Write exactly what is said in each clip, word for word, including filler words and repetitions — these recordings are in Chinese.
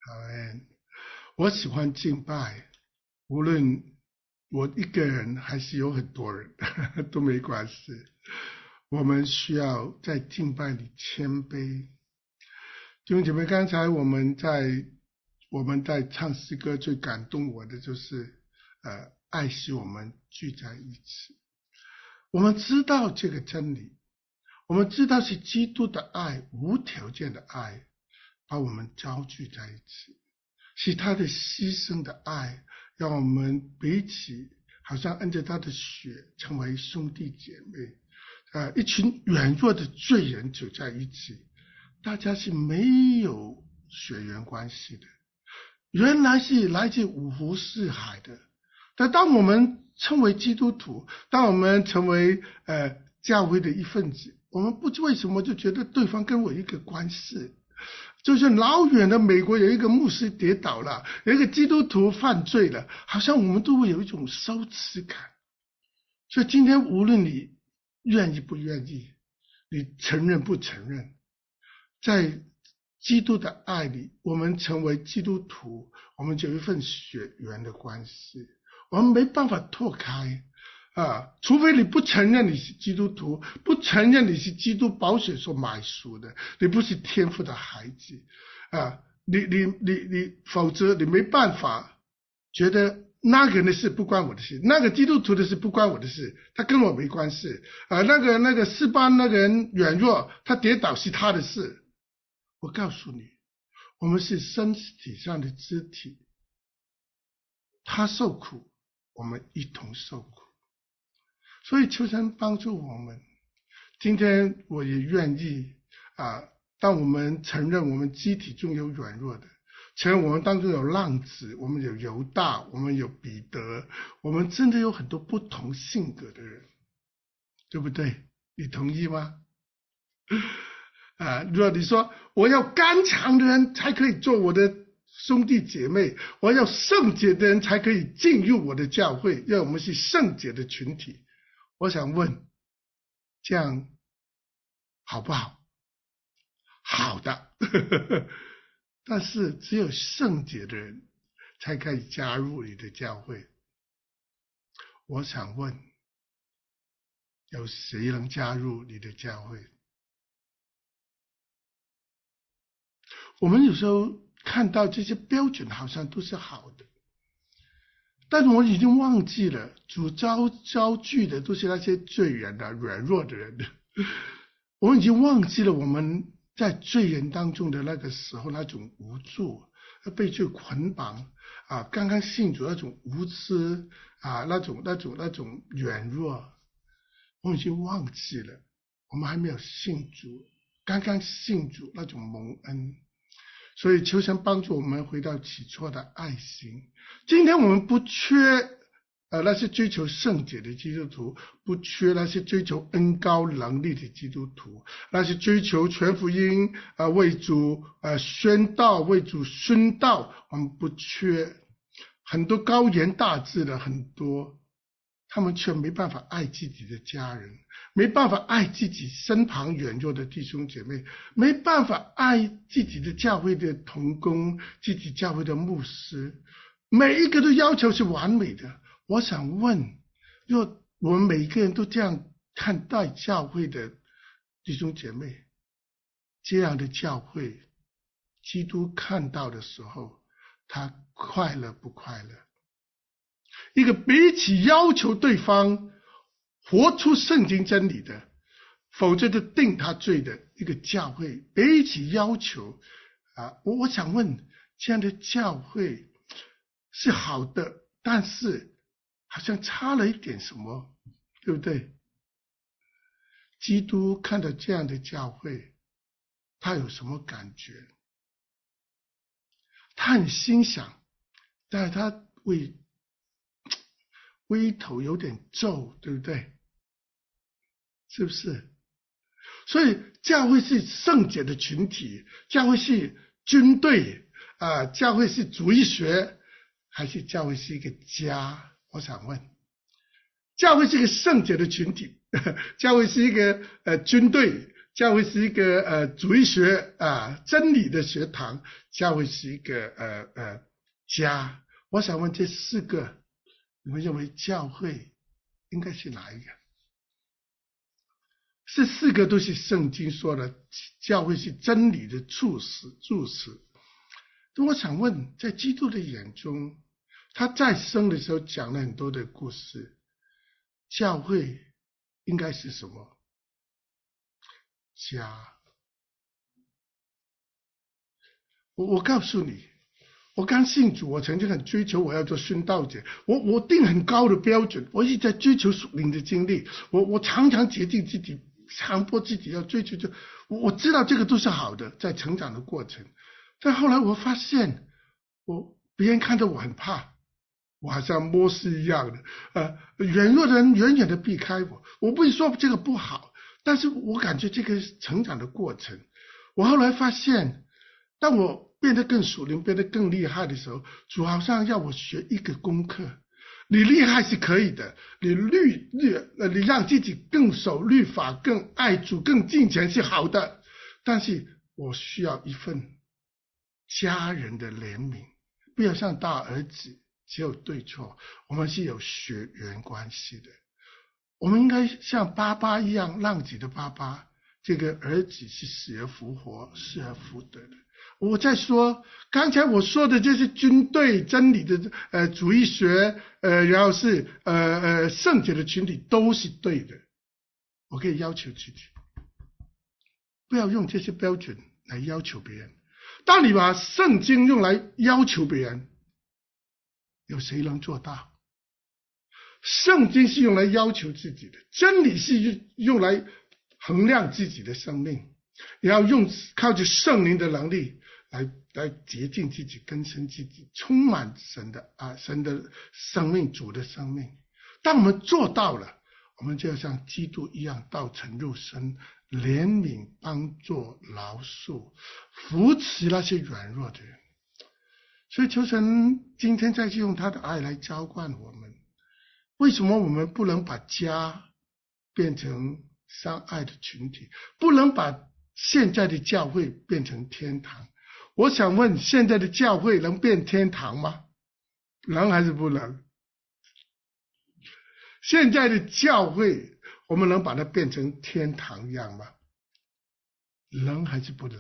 Amen。我喜欢敬拜，无论我一个人还是有很多人都没关系。我们需要在敬拜里谦卑。弟兄姐妹，刚才我们在我们在唱诗歌，最感动我的就是呃，爱惜我们聚在一起。我们知道这个真理，我们知道是基督的爱，无条件的爱，把我们招聚在一起，是他的牺牲的爱，让我们彼此好像按着他的血成为兄弟姐妹。呃，一群软弱的罪人走在一起，大家是没有血缘关系的，原来是来自五湖四海的。但当我们称为基督徒，当我们成为呃教会的一份子，我们不知为什么就觉得对方跟我一个关系。就是老远的美国有一个牧师跌倒了，有一个基督徒犯罪了，好像我们都会有一种羞耻感。所以今天无论你愿意不愿意，你承认不承认，在基督的爱里，我们成为基督徒，我们就有一份血缘的关系，我们没办法脱开啊！除非你不承认你是基督徒，不承认你是基督宝血所买赎的，你不是天父的孩子啊！你你你你，否则你没办法觉得那个人的事不关我的事，那个基督徒的事不关我的事，他跟我没关系啊！那个那个四班那个人软弱，他跌倒是他的事。我告诉你，我们是身体上的肢体，他受苦，我们一同受苦。所以求神帮助我们。今天我也愿意啊，当我们承认我们机体中有软弱的，承认我们当中有浪子，我们有犹大，我们有彼得，我们真的有很多不同性格的人，对不对？你同意吗？啊，如果你说我要刚强的人才可以做我的兄弟姐妹，我要圣洁的人才可以进入我的教会，因为我们是圣洁的群体。我想问，这样好不好？好的。但是只有圣洁的人才可以加入你的教会。我想问，有谁能加入你的教会？我们有时候看到这些标准好像都是好的，但是我已经忘记了，主招招聚的都是那些罪人的、软弱的人的。我们已经忘记了我们在罪人当中的那个时候那种无助，被罪捆绑啊，刚刚信主那种无知啊，那种那种那种软弱，我们已经忘记了。我们还没有信主，刚刚信主那种蒙恩。所以求神帮助我们回到起初的爱心。今天我们不缺呃那些追求圣洁的基督徒，不缺那些追求恩膏能力的基督徒，那些追求全福音呃为主呃宣道为主殉道，我们不缺。很多高言大志的很多，他们却没办法爱自己的家人，没办法爱自己身旁软弱的弟兄姐妹，没办法爱自己的教会的同工，自己教会的牧师，每一个都要求是完美的。我想问，若我们每一个人都这样看待教会的弟兄姐妹，这样的教会，基督看到的时候，他快乐不快乐？一个彼此要求对方活出圣经真理的，否则就定他罪的一个教会，彼此要求啊，我我想问，这样的教会是好的，但是好像差了一点什么，对不对？基督看到这样的教会，他有什么感觉？他很欣赏，但是他为微头有点皱，对不对？是不是？所以教会是圣洁的群体，教会是军队啊、呃，教会是主义学，还是教会是一个家？我想问，教会是一个圣洁的群体，教会是一个呃军队， 教会是一个呃主义学啊、呃、真理的学堂，教会是一个呃呃家。我想问这四个，你们认为教会应该是哪一个？这四个都是圣经说的，教会是真理的柱石柱石。我想问，在基督的眼中，他在生的时候讲了很多的故事，教会应该是什么？家。我我告诉你，我刚信主，我曾经很追求我要做殉道者，我我定很高的标准，我一直在追求属灵的经历，我我常常决定自己，强迫自己要追求，就我我知道这个都是好的，在成长的过程。但后来我发现，我别人看着我很怕，我好像摩西一样的，呃，软弱的人远远的避开我。我不是说这个不好，但是我感觉这个成长的过程。我后来发现，当我变得更属灵，变得更厉害的时候，主好像要我学一个功课。你厉害是可以的，你律律呃，你让自己更守律法，更爱主，更敬虔是好的，但是我需要一份家人的怜悯，不要像大儿子只有对错，我们是有血缘关系的。我们应该像爸爸一样，浪子的爸爸，这个儿子是死而复活，失而复得的。我在说，刚才我说的就是军队真理的呃主义学，呃，然后是呃呃圣洁的群体都是对的。我可以要求自己，不要用这些标准来要求别人。当你把圣经用来要求别人，有谁能做到？圣经是用来要求自己的，真理是用来衡量自己的生命，也要用靠着圣灵的能力来来洁净自己，更新自己，充满神的啊神的生命，主的生命。当我们做到了，我们就要像基督一样道成肉身，怜悯、帮助、饶恕、扶持那些软弱的人。所以求神今天再去用他的爱来浇灌我们。为什么我们不能把家变成相爱的群体，不能把现在的教会变成天堂？我想问，现在的教会能变天堂吗？能还是不能？现在的教会我们能把它变成天堂一样吗？能还是不能？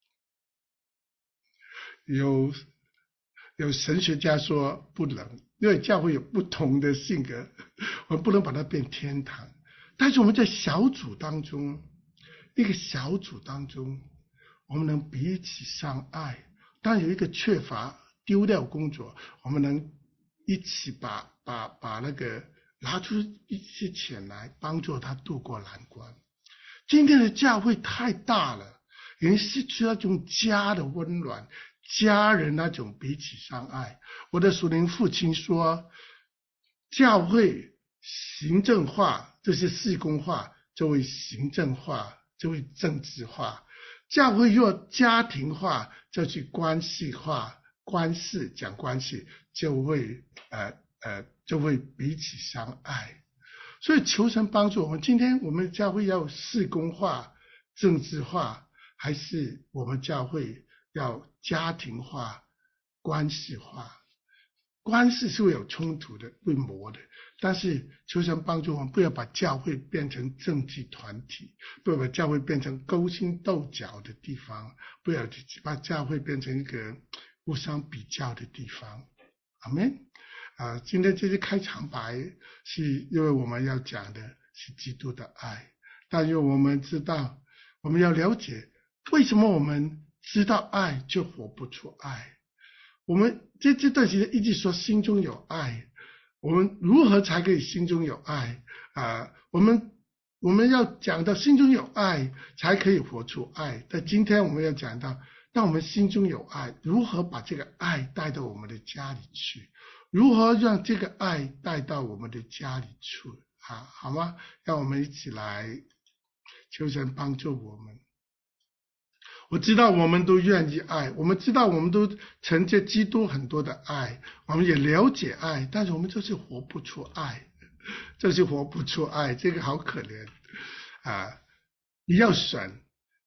有有神学家说不能，因为教会有不同的性格，我们不能把它变天堂。但是我们在小组当中，一个小组当中，我们能彼此相爱。当有一个缺乏丢掉工作，我们能一起把把把那个拿出一些钱来帮助他度过难关。今天的教会太大了，已经失去那种家的温暖，家人那种彼此相爱。我的属灵父亲说，教会行政化就是事工化，就会行政化，就会政治化；教会若家庭化，就去关系化，关系讲关系，就会呃呃就会彼此相爱。所以求神帮助我们，今天我们教会要事工化、政治化，还是我们教会要家庭化、关系化？关系是会有冲突的，会磨的，但是求神帮助我们，不要把教会变成政治团体，不要把教会变成勾心斗角的地方，不要把教会变成一个互相比较的地方。阿们。啊，今天这些开场白是因为我们要讲的是基督的爱，但愿我们知道，我们要了解为什么我们知道爱就活不出爱。我们这这段时间一直说心中有爱，我们如何才可以心中有爱啊？我们我们要讲到心中有爱才可以活出爱。但今天我们要讲到，当我们心中有爱，如何把这个爱带到我们的家里去？如何让这个爱带到我们的家里去啊？好吗？让我们一起来求神帮助我们。我知道我们都愿意爱，我们知道我们都承接基督很多的爱，我们也了解爱，但是我们就是活不出爱，就是活不出爱，这个好可怜啊！你要选，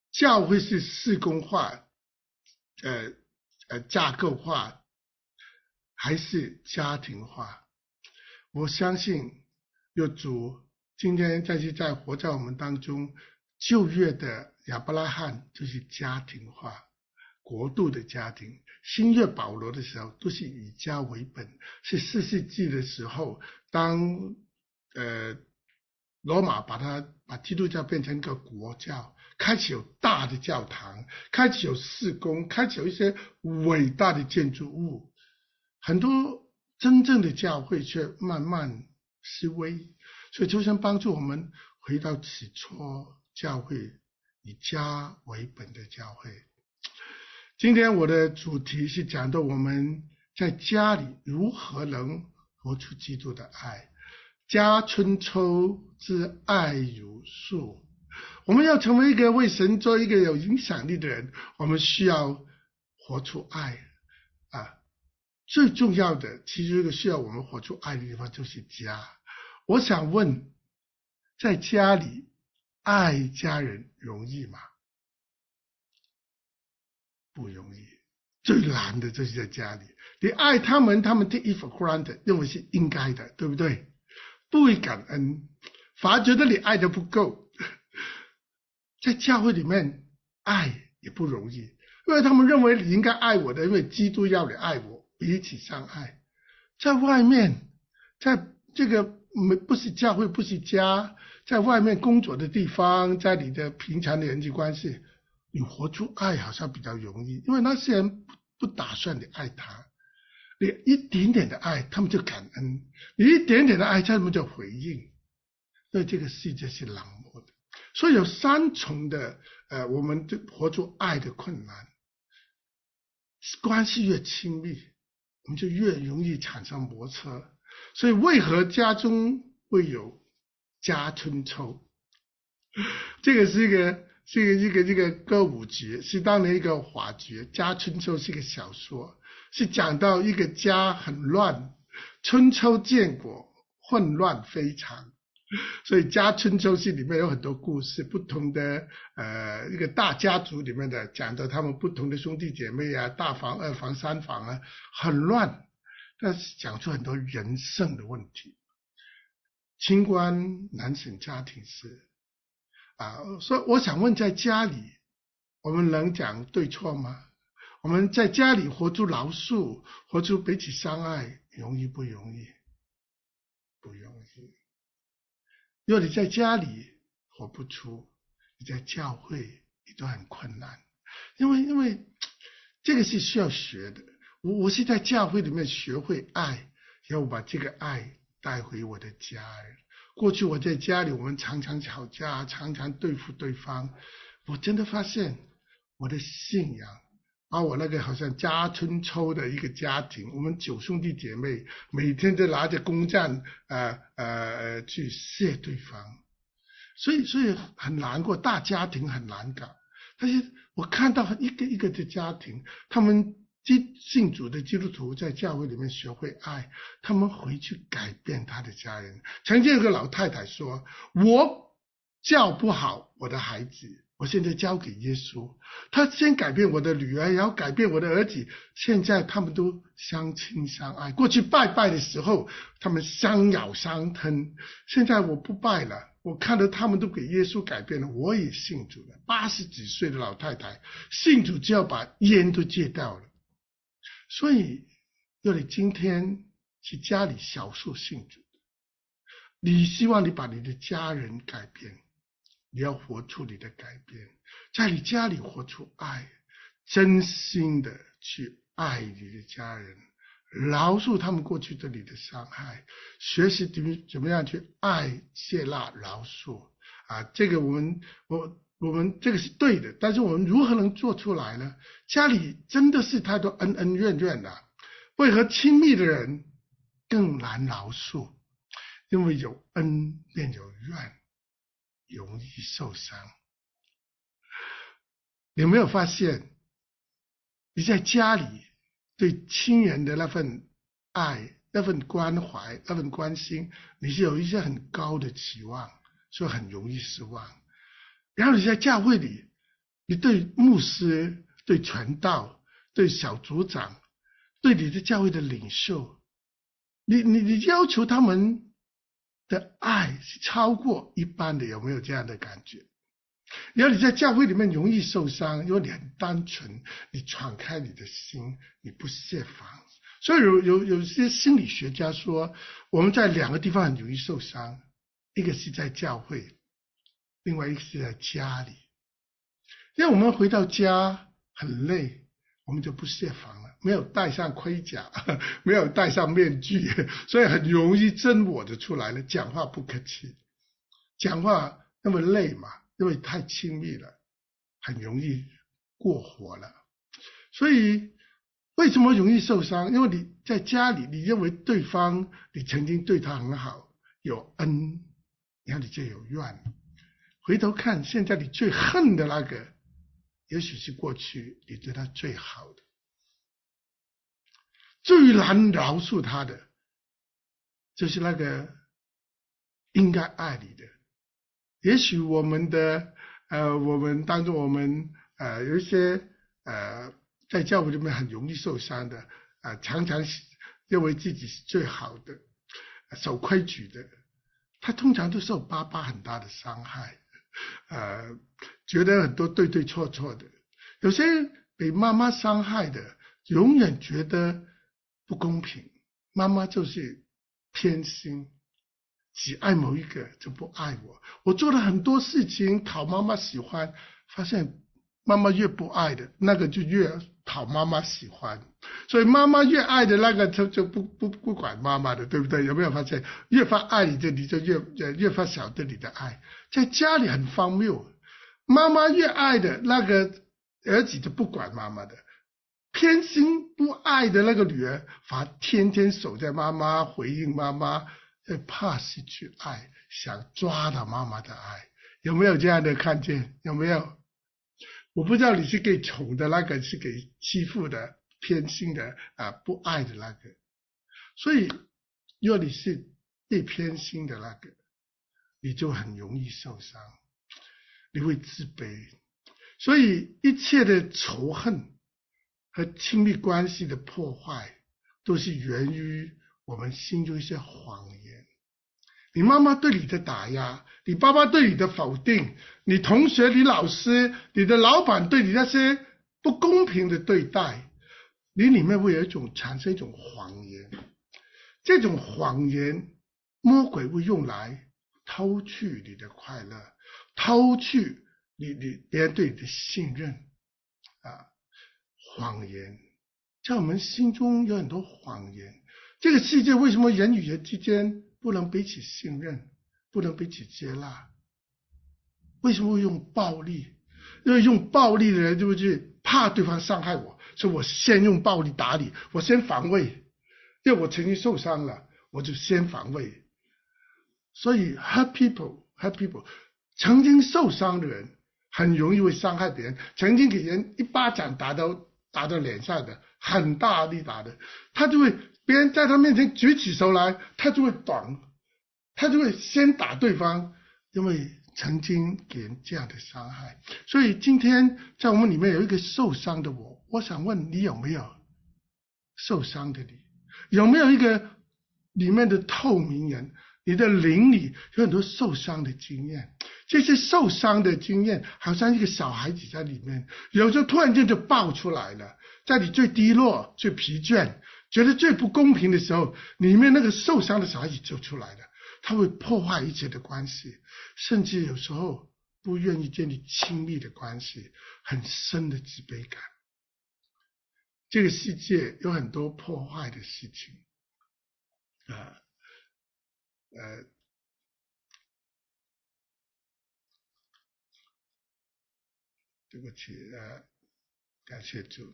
教会是事工化、呃呃架构化，还是家庭化？我相信有主今天再去在活在我们当中，旧约的亚伯拉罕就是家庭化，国度的家庭。新约保罗的时候都是以家为本，是四世纪的时候，当呃罗马把它把基督教变成一个国教，开始有大的教堂，开始有事工，开始有一些伟大的建筑物，很多真正的教会却慢慢式微，所以求神帮助我们回到起初教会以家为本的教会。今天我的主题是讲到我们在家里如何能活出基督的爱。家春秋之爱如树，我们要成为一个为神做一个有影响力的人，我们需要活出爱啊。最重要的其实一个需要我们活出爱的地方就是家。我想问，在家里爱家人容易吗？不容易，最难的就是在家里。你爱他们，他们 take it for granted， 认为是应该的，对不对？不会感恩，反而觉得你爱的不够。在教会里面爱也不容易，因为他们认为你应该爱我的，因为基督要你爱我，彼此相爱。在外面，在这个不是教会，不是家，在外面工作的地方，在你的平常的人际关系，你活出爱好像比较容易，因为那些人不打算你爱他，你一点点的爱他们就感恩，你一点点的爱他们就回应。所以这个世界是冷漠的，所以有三重的呃，我们就活出爱的困难。关系越亲密，我们就越容易产生摩擦。所以为何家中会有家春秋？这个是一个是一个一个一个歌舞剧，是当年一个话剧。家春秋是一个小说，是讲到一个家很乱，春秋建国，混乱非常。所以家春秋戏里面有很多故事，不同的呃一个大家族里面的，讲到他们不同的兄弟姐妹啊，大房二房三房啊，很乱，但是讲出很多人生的问题。清官难审家庭事啊，所以我想问，在家里我们能讲对错吗？我们在家里活出饶恕，活出彼此相爱，容易不容易？不容易。如果你在家里活不出，你在教会也都很困难，因为因为这个是需要学的。我我是在教会里面学会爱，要把这个爱带回我的家人。过去我在家里，我们常常吵架，常常对付对方。我真的发现我的信仰，把我那个好像家春秋的一个家庭，我们九兄弟姐妹每天都拿着弓箭呃呃去射对方，所以所以很难过，大家庭很难搞。但是我看到一个一个的家庭，他们基信主的基督徒在教会里面学会爱，他们回去改变他的家人。曾经有个老太太说，我教不好我的孩子，我现在交给耶稣，他先改变我的女儿，然后改变我的儿子，现在他们都相亲相爱。过去拜拜的时候他们相咬相吞，现在我不拜了，我看到他们都给耶稣改变了，我也信主了。八十几岁的老太太信主，就要把烟都戒掉了。所以如果你今天是家里少数信主，你希望你把你的家人改变，你要活出你的改变，在你家里活出爱，真心的去爱你的家人，饶恕他们过去对你的伤害，学习怎么样去爱、接纳、饶恕啊！这个我们我我们这个是对的，但是我们如何能做出来呢？家里真的是太多恩恩怨怨了，为何亲密的人更难饶恕？因为有恩便有怨，容易受伤。你有没有发现，你在家里对亲人的那份爱、那份关怀、那份关心，你是有一些很高的期望，所以很容易失望。然后你在教会里， 你对牧师、对传道、对小组长、对你的教会的领袖，你你你要求他们的爱是超过一般的，有没有这样的感觉？然后你在教会里面容易受伤，因为你很单纯，你敞开你的心，你不设防。所以有有有些心理学家说，我们在两个地方很容易受伤，一个是在教会，另外一个是在家里。因为我们回到家很累，我们就不设防了，没有戴上盔甲，没有戴上面具，所以很容易真我的出来了，讲话不客气，讲话那么累嘛，因为太亲密了，很容易过火了。所以为什么容易受伤？因为你在家里，你认为对方你曾经对他很好，有恩，然后你就有怨。回头看，现在你最恨的那个，也许是过去你对他最好的，最难饶恕他的，就是那个应该爱你的。也许我们的呃，我们当中我们呃有一些呃在教会里面很容易受伤的啊、呃，常常认为自己是最好的、守规矩的，他通常都受爸爸很大的伤害，呃，觉得很多对对错错的。有些被妈妈伤害的，永远觉得不公平，妈妈就是偏心。只爱某一个就不爱我，我做了很多事情讨妈妈喜欢，发现妈妈越不爱的那个就越讨妈妈喜欢，所以妈妈越爱的那个就就不不不管妈妈的，对不对？有没有发现越发爱你的你就越越发晓得你的爱？在家里很荒谬，妈妈越爱的那个儿子就不管妈妈的，偏心不爱的那个女儿反而天天守在妈妈，回应妈妈，怕失去爱，想抓到妈妈的爱。有没有这样的看见？有没有？我不知道你是给宠的那个，是给欺负的、偏心的啊，不爱的那个。所以如果你是被偏心的那个，你就很容易受伤，你会自卑。所以一切的仇恨和亲密关系的破坏，都是源于我们心中一些谎言。你妈妈对你的打压，你爸爸对你的否定，你同学、你老师、你的老板对你那些不公平的对待，你里面会有一种产生一种谎言。这种谎言，魔鬼会用来偷去你的快乐，偷去你你别人对你的信任啊。谎言在我们心中有很多谎言。这个世界为什么人与人之间不能彼此信任，不能彼此接纳？为什么会用暴力？因为用暴力的人就是怕对方伤害我，所以我先用暴力打你，我先防卫。因为我曾经受伤了，我就先防卫。所以 hurt people hurt people 曾经受伤的人很容易会伤害别人，曾经给人一巴掌打到打到脸上的，很大力打的，他就会别人在他面前举起手来，他就会挡，他就会先打对方，因为曾经给人这样的伤害。所以今天在我们里面有一个受伤的我，我想问你有没有受伤的你？有没有一个里面的透明人？你的灵里有很多受伤的经验，这些受伤的经验好像一个小孩子在里面，有时候突然间就爆出来了。在你最低落、最疲倦、觉得最不公平的时候，里面那个受伤的小孩子就出来了，他会破坏一切的关系，甚至有时候不愿意建立亲密的关系，很深的自卑感。这个世界有很多破坏的事情啊。呃，对不起，呃，感谢主。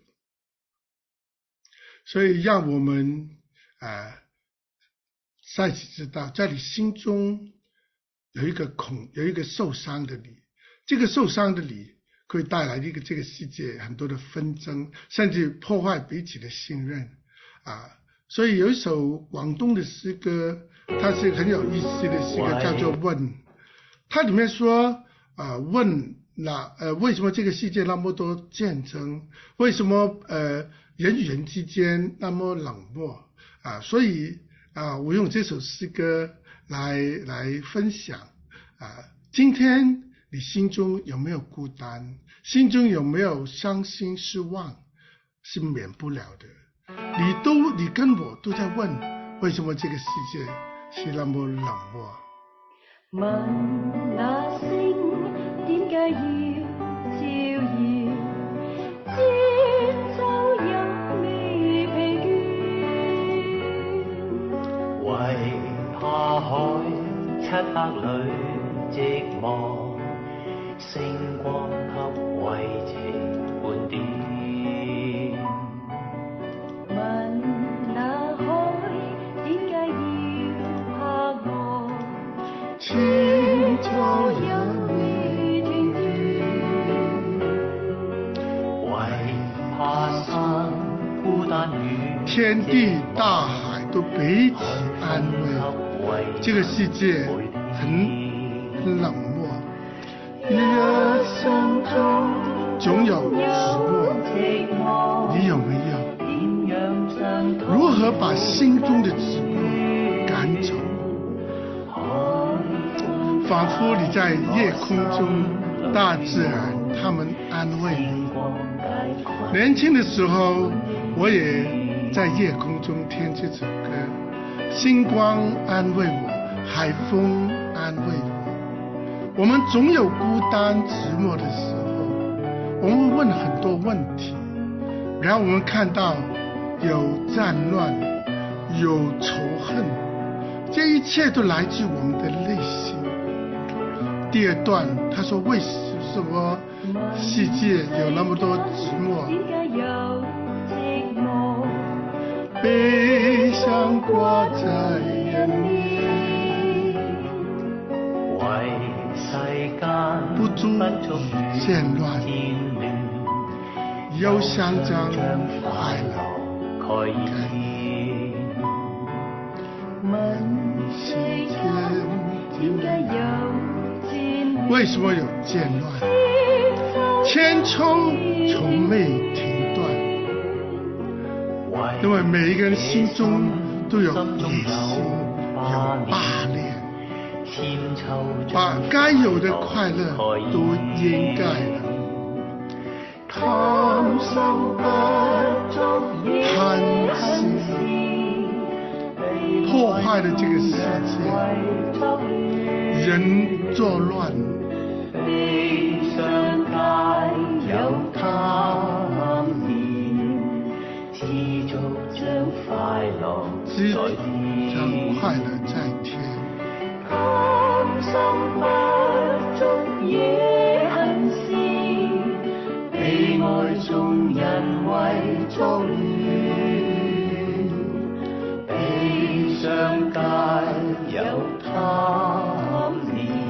所以让我们啊，再次知道，在你心中有一个恐，有一个受伤的你，这个受伤的你会带来一个这个世界很多的纷争，甚至破坏彼此的信任啊。所以有一首广东的诗歌，它是很有意思的诗歌，叫做《问》。它里面说啊，问那呃，为什么这个世界那么多战争？为什么呃人与人之间那么冷漠啊？所以啊，我用这首诗歌来来分享啊。今天你心中有没有孤单？心中有没有伤心失望？是免不了的。你都你跟我都在问，为什么这个世界是那麼冷漠？ 問那星點解要照耀？節奏也未疲倦，為怕海漆黑裏寂寞，星光給慰藉半點。 青草也未停斷，為怕生孤單與天地大海都彼此安慰。這個世界很很冷漠，人生中總有寂寞，你有沒有？如何把心中的寂寞趕走？仿佛你在夜空中，大自然他們安慰你。年輕的時候，我也在夜空中聽這首歌，星光安慰我，海風安慰我。我們總有孤單寂寞的時候，我們會問很多問題，然後我們看到有戰亂，有仇恨，這一切都來自我們的內心。第二段他說，為什麼世界有那麼多寂寞？悲傷掛在人面，為世間不足戰亂，憂傷將快樂開現。問世間點解有？為什麼有戰亂？千秋從未停斷，因為每一個人心中都有野心，有霸戀，把該有的快樂都掩蓋了。貪心貪心破壞了這個世界，人作亂。悲傷皆有貪念，知足將快樂在天。快樂在天。貪心不足惹恨事，被愛眾人為作亂。悲傷皆有貪念。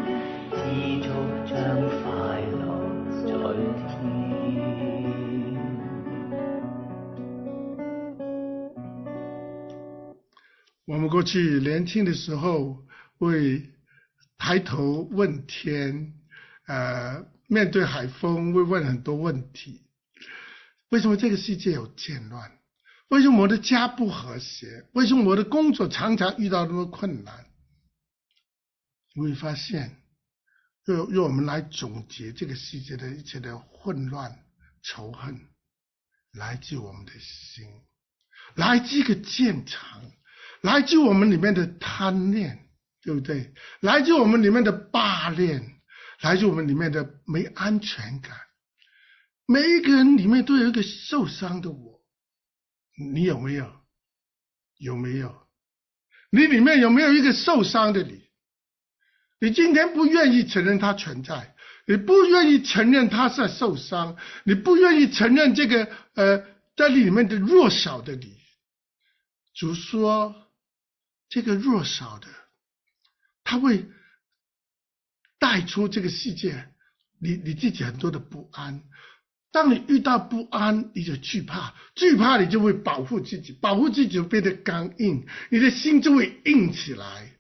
我們過去年輕的時候會抬頭問天，呃，面對海風會問很多問題。為什麼這個世界有戰亂？為什麼我的家不和諧？為什麼我的工作常常遇到那麼困難？你會發現，用用我們來總結這個世界的一切的混亂、仇恨，來自我們的心，來自一個戰場。來自我們裡面的貪戀，對不對？來自我們裡面的霸戀，來自我們裡面的沒安全感。每一個人裡面都有一個受傷的我，你有沒有？有沒有？你裡面有沒有一個受傷的你？你今天不願意承認它存在，你不願意承認它是受傷，你不願意承認這個呃在裡面的弱小的你。主說，這個弱小的，他會帶出這個世界，你你自己很多的不安。當你遇到不安，你就懼怕，懼怕你就會保護自己，保護自己就變得剛硬，你的心就會硬起來。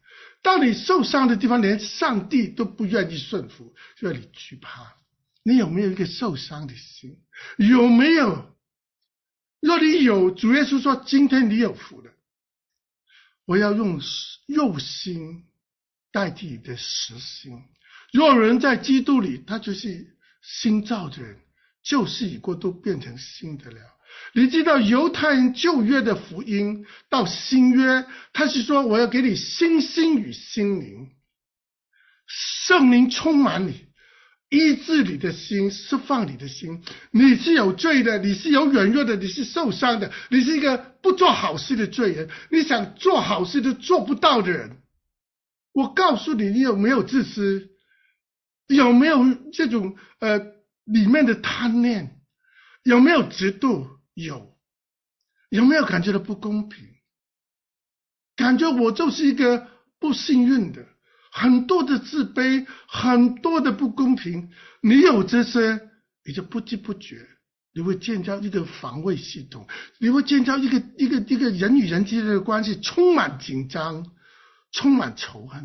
当你受伤的地方，连上帝都不愿意顺服，就让你惧怕。你有没有一个受伤的心？有没有？若你有，主耶稣说今天你有福了。我要用肉心代替你的实心。若有人在基督里，他就是新造的人，旧事已过，都变成新的了。你知道犹太人旧约的福音到新约，他是说我要给你新心与心灵，圣灵充满你，医治你的心，释放你的心。你是有罪的，你是有软弱的，你是受伤的，你是一个不做好事的罪人，你想做好事都做不到的人。我告诉你，你有没有自私？有没有这种呃里面的贪念？有没有嫉妒？有。有没有感觉到不公平？感觉我就是一个不幸运的，很多的自卑，很多的不公平。你有这些，你就不知不觉你会建造一个防卫系统，你会建造一个一个一个人与人之间的关系充满紧张，充满仇恨。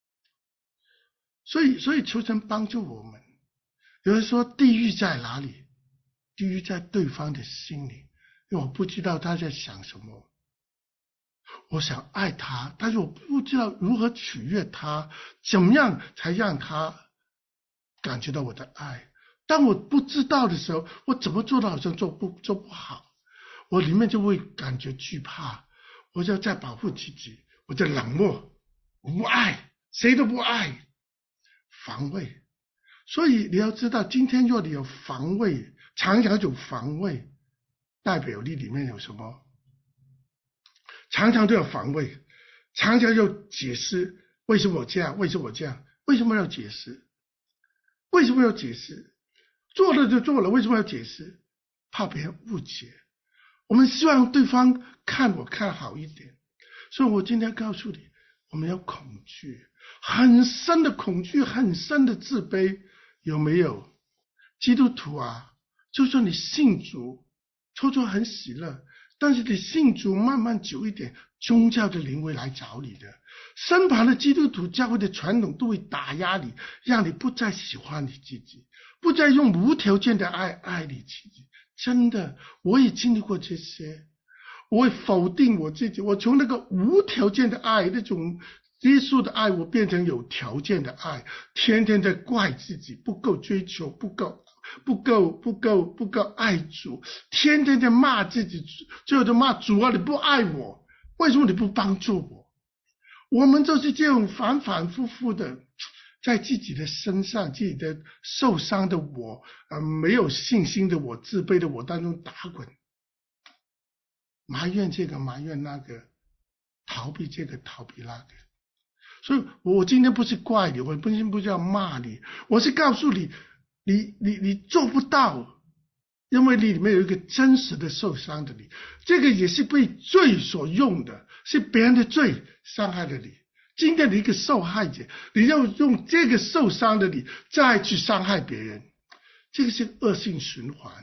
所以所以求神帮助我们。有人说地狱在哪里？地狱在对方的心里，因为我不知道他在想什么。我想爱他，但是我不知道如何取悦他，怎么样才让他感觉到我的爱。当我不知道的时候，我怎么做到好像做不做不好，我里面就会感觉惧怕，我就要再保护自己，我就冷漠无爱，谁都不爱，防卫。所以你要知道，今天若你有防卫，常常有防卫，代表你里面有什么？常常都有防卫，常常要解释为什么我这样，为什么我这样，为什么要解释？为什么要解释？做了就做了，为什么要解释？怕别人误解。我们希望对方看我看好一点，所以我今天告诉你，我们要恐惧，很深的恐惧，很深的自卑，有没有？基督徒啊，就算你信主，初初很喜乐，但是你信主慢慢久一点，宗教的灵会来找你的。身旁的基督徒教会的传统都会打压你，让你不再喜欢你自己，不再用无条件的爱爱你自己。真的，我也经历过这些，我会否定我自己，我从那个无条件的爱，那种耶稣的爱，我变成有条件的爱，天天在怪自己不够追求，不够不够不够不够爱主，天天在骂自己，最后就骂主啊，你不爱我，为什么你不帮助我？我们就是这种反反复复的在自己的身上，自己的受伤的我，呃，没有信心的我，自卑的我当中打滚，埋怨这个埋怨那个，逃避这个逃避那个。所以我今天不是怪你，我今天不是要骂你，我是告诉你，你你你做不到，因为你里面有一个真实的受伤的你，这个也是被罪所用的，是别人的罪伤害了你。今天你一个受害者，你要用这个受伤的你再去伤害别人，这个是恶性循环。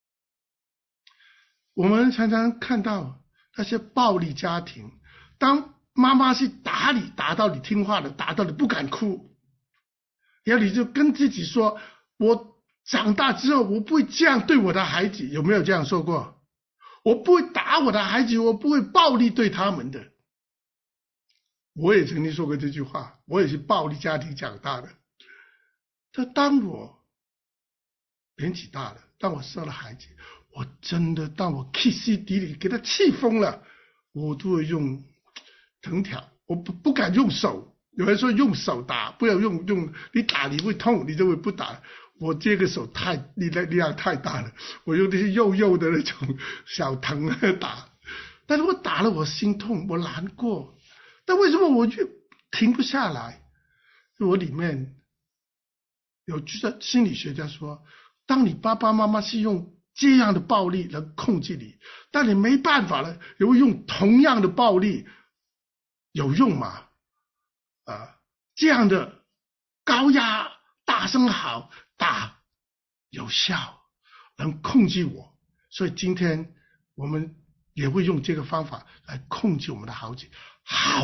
我们常常看到那些暴力家庭，当妈妈是打你，打到你听话了，打到你不敢哭，然后你就跟自己说，我长大之后我不会这样对我的孩子。有没有这样说过？我不会打我的孩子，我不会暴力对他们的。我也曾经说过这句话，我也是暴力家庭长大的。但当我年纪大了，当我生了孩子，我真的当我歇斯底里给他气疯了，我都会用藤条，我不不敢用手。有人说用手打，不要用用，你打你会痛，你就会不打。我这个手太力量力量太大了，我用的是幼幼的那种小藤打，但是我打了我心痛，我难过。但为什么我就停不下来？我里面有就是心理学家说，当你爸爸妈妈是用这样的暴力来控制你，但你没办法了，也会用同样的暴力，有用吗？啊，这样的高压大声嚎打有效，能控制我。所以今天我们也会用这个方法来控制我们的孩子。好，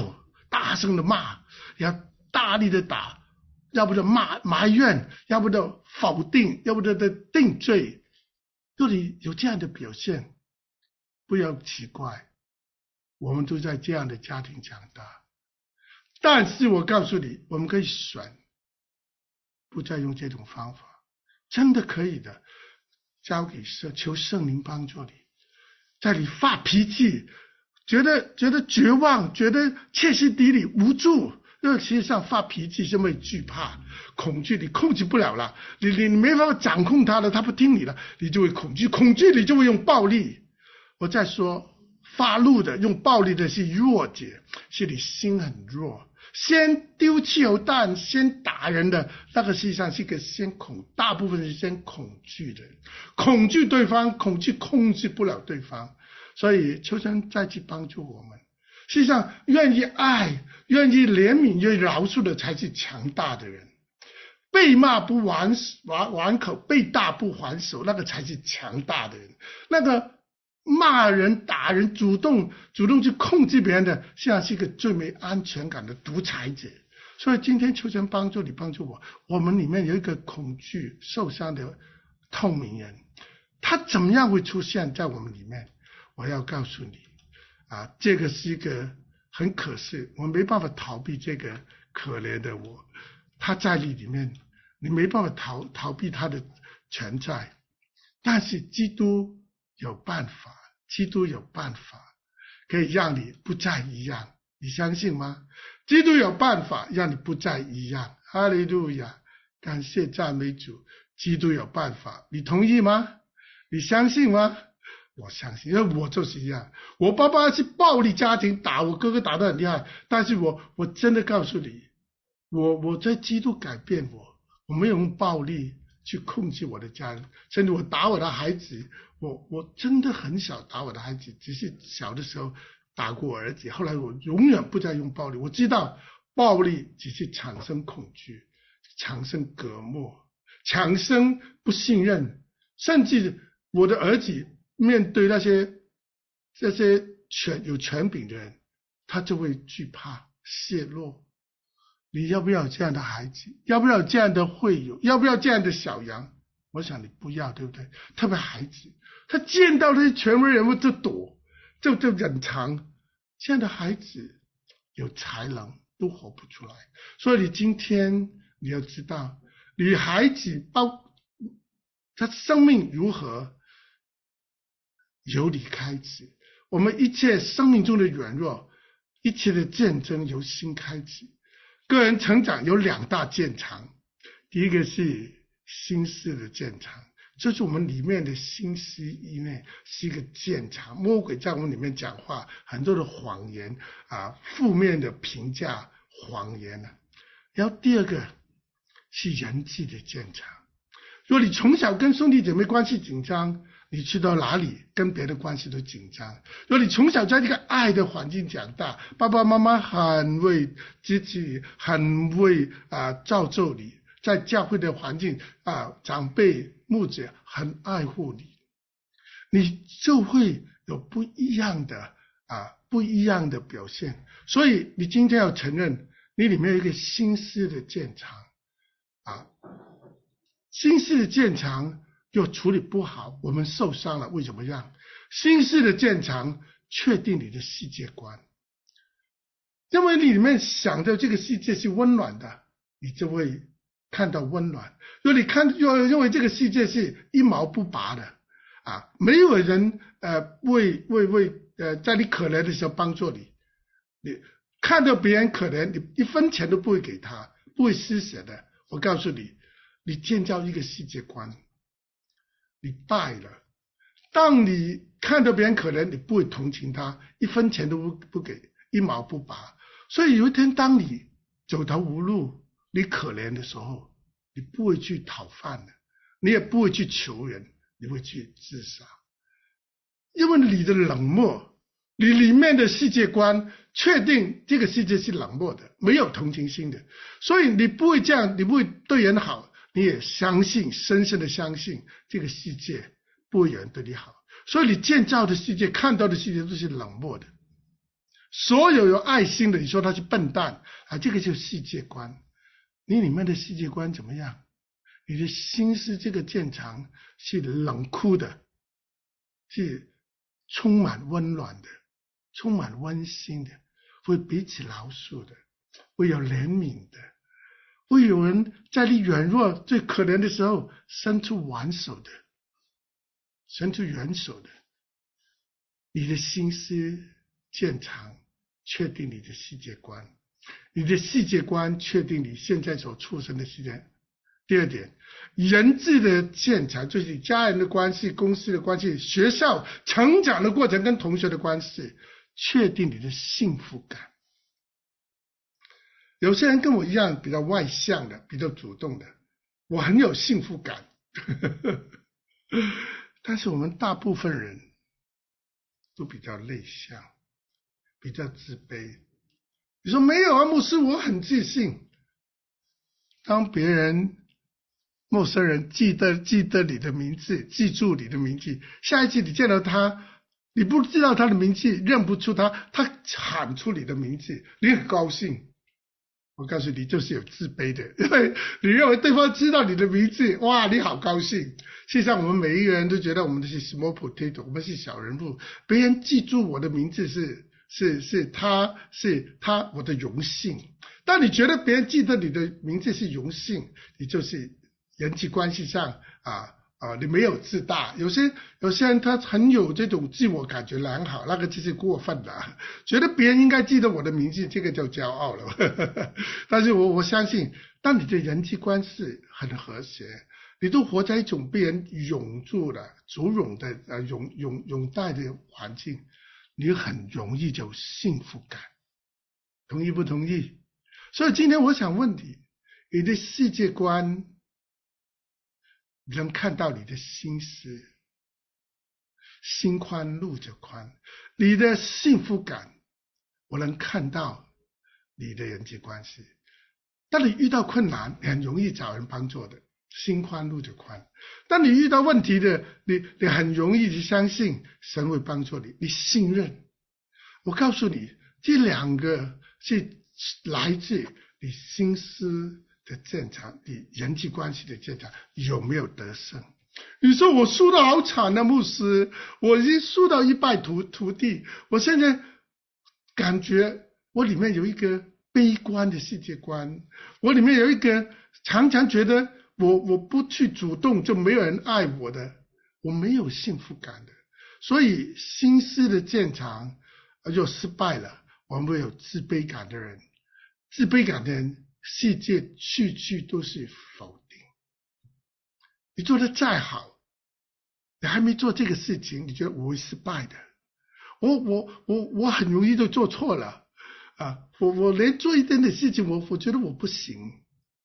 大声的骂，要大力的打，要不就骂埋怨，要不就否定，要不就定罪。若你有这样的表现，不要奇怪，我们都在这样的家庭长大。但是我告诉你，我们可以选不再用这种方法，真的可以的。交给圣，求圣灵帮助你，在你发脾气，觉得觉得绝望，觉得歇斯底里无助，因为实际上发脾气是因为惧怕、恐惧，你控制不了了，你你没办法掌控他了，他不听你了，你就会恐惧，恐惧你就会用暴力。我再说，发怒的用暴力的是弱者，是你心很弱。先丢汽油弹，先打人的那个，实际上是一个先恐，大部分是先恐惧的，恐惧对方，恐惧控制不了对方，所以求神再去帮助我们。实际上，愿意爱、愿意怜悯、愿意饶恕的才是强大的人。被骂不还还还口，被打不还手，那个才是强大的人。那个骂人、打人，主动主动去控制别人的，实际上是一个最没安全感的独裁者。所以今天求神帮助你，帮助我。我们里面有一个恐惧、受伤的透明人，他怎么样会出现在我们里面？我要告诉你，啊，这个是一个很可惜，我没办法逃避这个可怜的我，他在你里面，你没办法逃逃避他的存在。但是基督有办法。基督有办法可以让你不再一样，你相信吗？基督有办法让你不再一样。哈利路亚，感谢赞美主。基督有办法，你同意吗？你相信吗？我相信，因为我就是一样。我爸爸是暴力家庭，打我哥哥打得很厉害，但是我我真的告诉你，我我在基督改变我，我没有用暴力去控制我的家人，甚至我打我的孩子，我我真的很少打我的孩子，只是小的时候打过我儿子，后来我永远不再用暴力。我知道暴力只是产生恐惧，产生隔膜，产生不信任，甚至我的儿子面对那些这些权有权柄的人，他就会惧怕泄露。你要不要有这样的孩子？要不要有这样的会友？要不要这样的小羊？我想你不要，对不对？特别孩子，他见到那些权威人物就躲，就就忍藏。这样的孩子有才能都活不出来。所以你今天你要知道，你孩子包他生命如何，由你开始。我们一切生命中的软弱，一切的见证由心开始。个人成长有两大建厂，第一个是心思的建厂，就是我们里面的心思意念是一个建厂，魔鬼在我们里面讲话，很多的谎言啊，负面的评价谎言啊。然后第二个是人际的建厂，如果你从小跟兄弟姐妹关系紧张，你去到哪里跟别人关系都紧张。如果你从小在这个爱的环境长大，爸爸妈妈很会支持你，很会啊造就你，在教会的环境啊，长辈牧者很爱护你，你就会有不一样的啊不一样的表现。所以你今天要承认，你里面有一个心思的建厂啊，心思的建厂。又处理不好，我们受伤了，为什么样？心思的建厂确定你的世界观，因为你里面想的这个世界是温暖的，你就会看到温暖。如果你看，又认为这个世界是一毛不拔的啊，没有人呃为为为呃在你可怜的时候帮助你，你看到别人可怜，你一分钱都不会给他，不会施舍的。我告诉你，你建造一个世界观。你败了。当你看到别人可怜，你不会同情他，一分钱都不不给，一毛不拔。所以有一天，当你走投无路，你可怜的时候，你不会去讨饭的，你也不会去求人，你会去自杀，因为你的冷漠，你里面的世界观确定这个世界是冷漠的，没有同情心的，所以你不会这样，你不会对人好。你也相信，深深的相信这个世界不会有人对你好，所以你建造的世界，看到的世界都是冷漠的。 所有有爱心的，你说他是笨蛋啊，这个就是世界观。你里面的世界观怎么样？你的心思这个建厂是冷酷的，是充满温暖的，充满温馨的，会彼此饶恕的，会有怜悯的，会有人在你软弱最可怜的时候伸出援手的，伸出援手的。你的心思建厂确定你的世界观，你的世界观确定你现在所处身的世界。第二点，人际的建厂就是你家人的关系、公司的关系、学校成长的过程跟同学的关系，确定你的幸福感。有些人跟我一样比较外向的，比较主动的，我很有幸福感但是我们大部分人都比较内向，比较自卑。你说没有啊，牧师，我很自信。当别人陌生人记得记得你的名字，记住你的名字，下一次你见到他，你不知道他的名字，认不出他，他喊出你的名字，你很高兴。我告诉你，就是有自卑的，因为你认为对方知道你的名字，哇，你好高兴。事实上，我们每一个人都觉得我们是 small potato， 我们是小人物，别人记住我的名字是是是他是他我的荣幸。当你觉得别人记得你的名字是荣幸，你就是人际关系上啊啊，你没有自大。有些有些人他很有这种自我感觉良好，那个就是过分了，觉得别人应该记得我的名字，这个叫骄傲了但是我我相信，当你的人际关系很和谐，你都活在一种被人拥住的、簇拥的、呃拥拥拥戴的环境，你很容易就有幸福感。同意不同意？所以今天我想问你，你的世界观能看到你的心思，心宽路就宽。你的幸福感，我能看到你的人际关系。当你遇到困难，你很容易找人帮助的，心宽路就宽。当你遇到问题的，你你很容易去相信神会帮助你，你信任。我告诉你，这两个是来自你心思的建厂，你人际关系的建厂有没有得胜？你说我输得好惨啊，牧师，我已经输到一败涂涂地，我现在感觉我里面有一个悲观的世界观，我里面有一个常常觉得我我不去主动就没有人爱我的，我没有幸福感的。所以心思的建厂就失败了，我们会有自卑感的人，自卑感的人世界去去都是否定。你做的再好，你还没做这个事情，你觉得我会失败的，我我我我很容易就做错了啊！我我连做一点点事情，我我觉得我不行，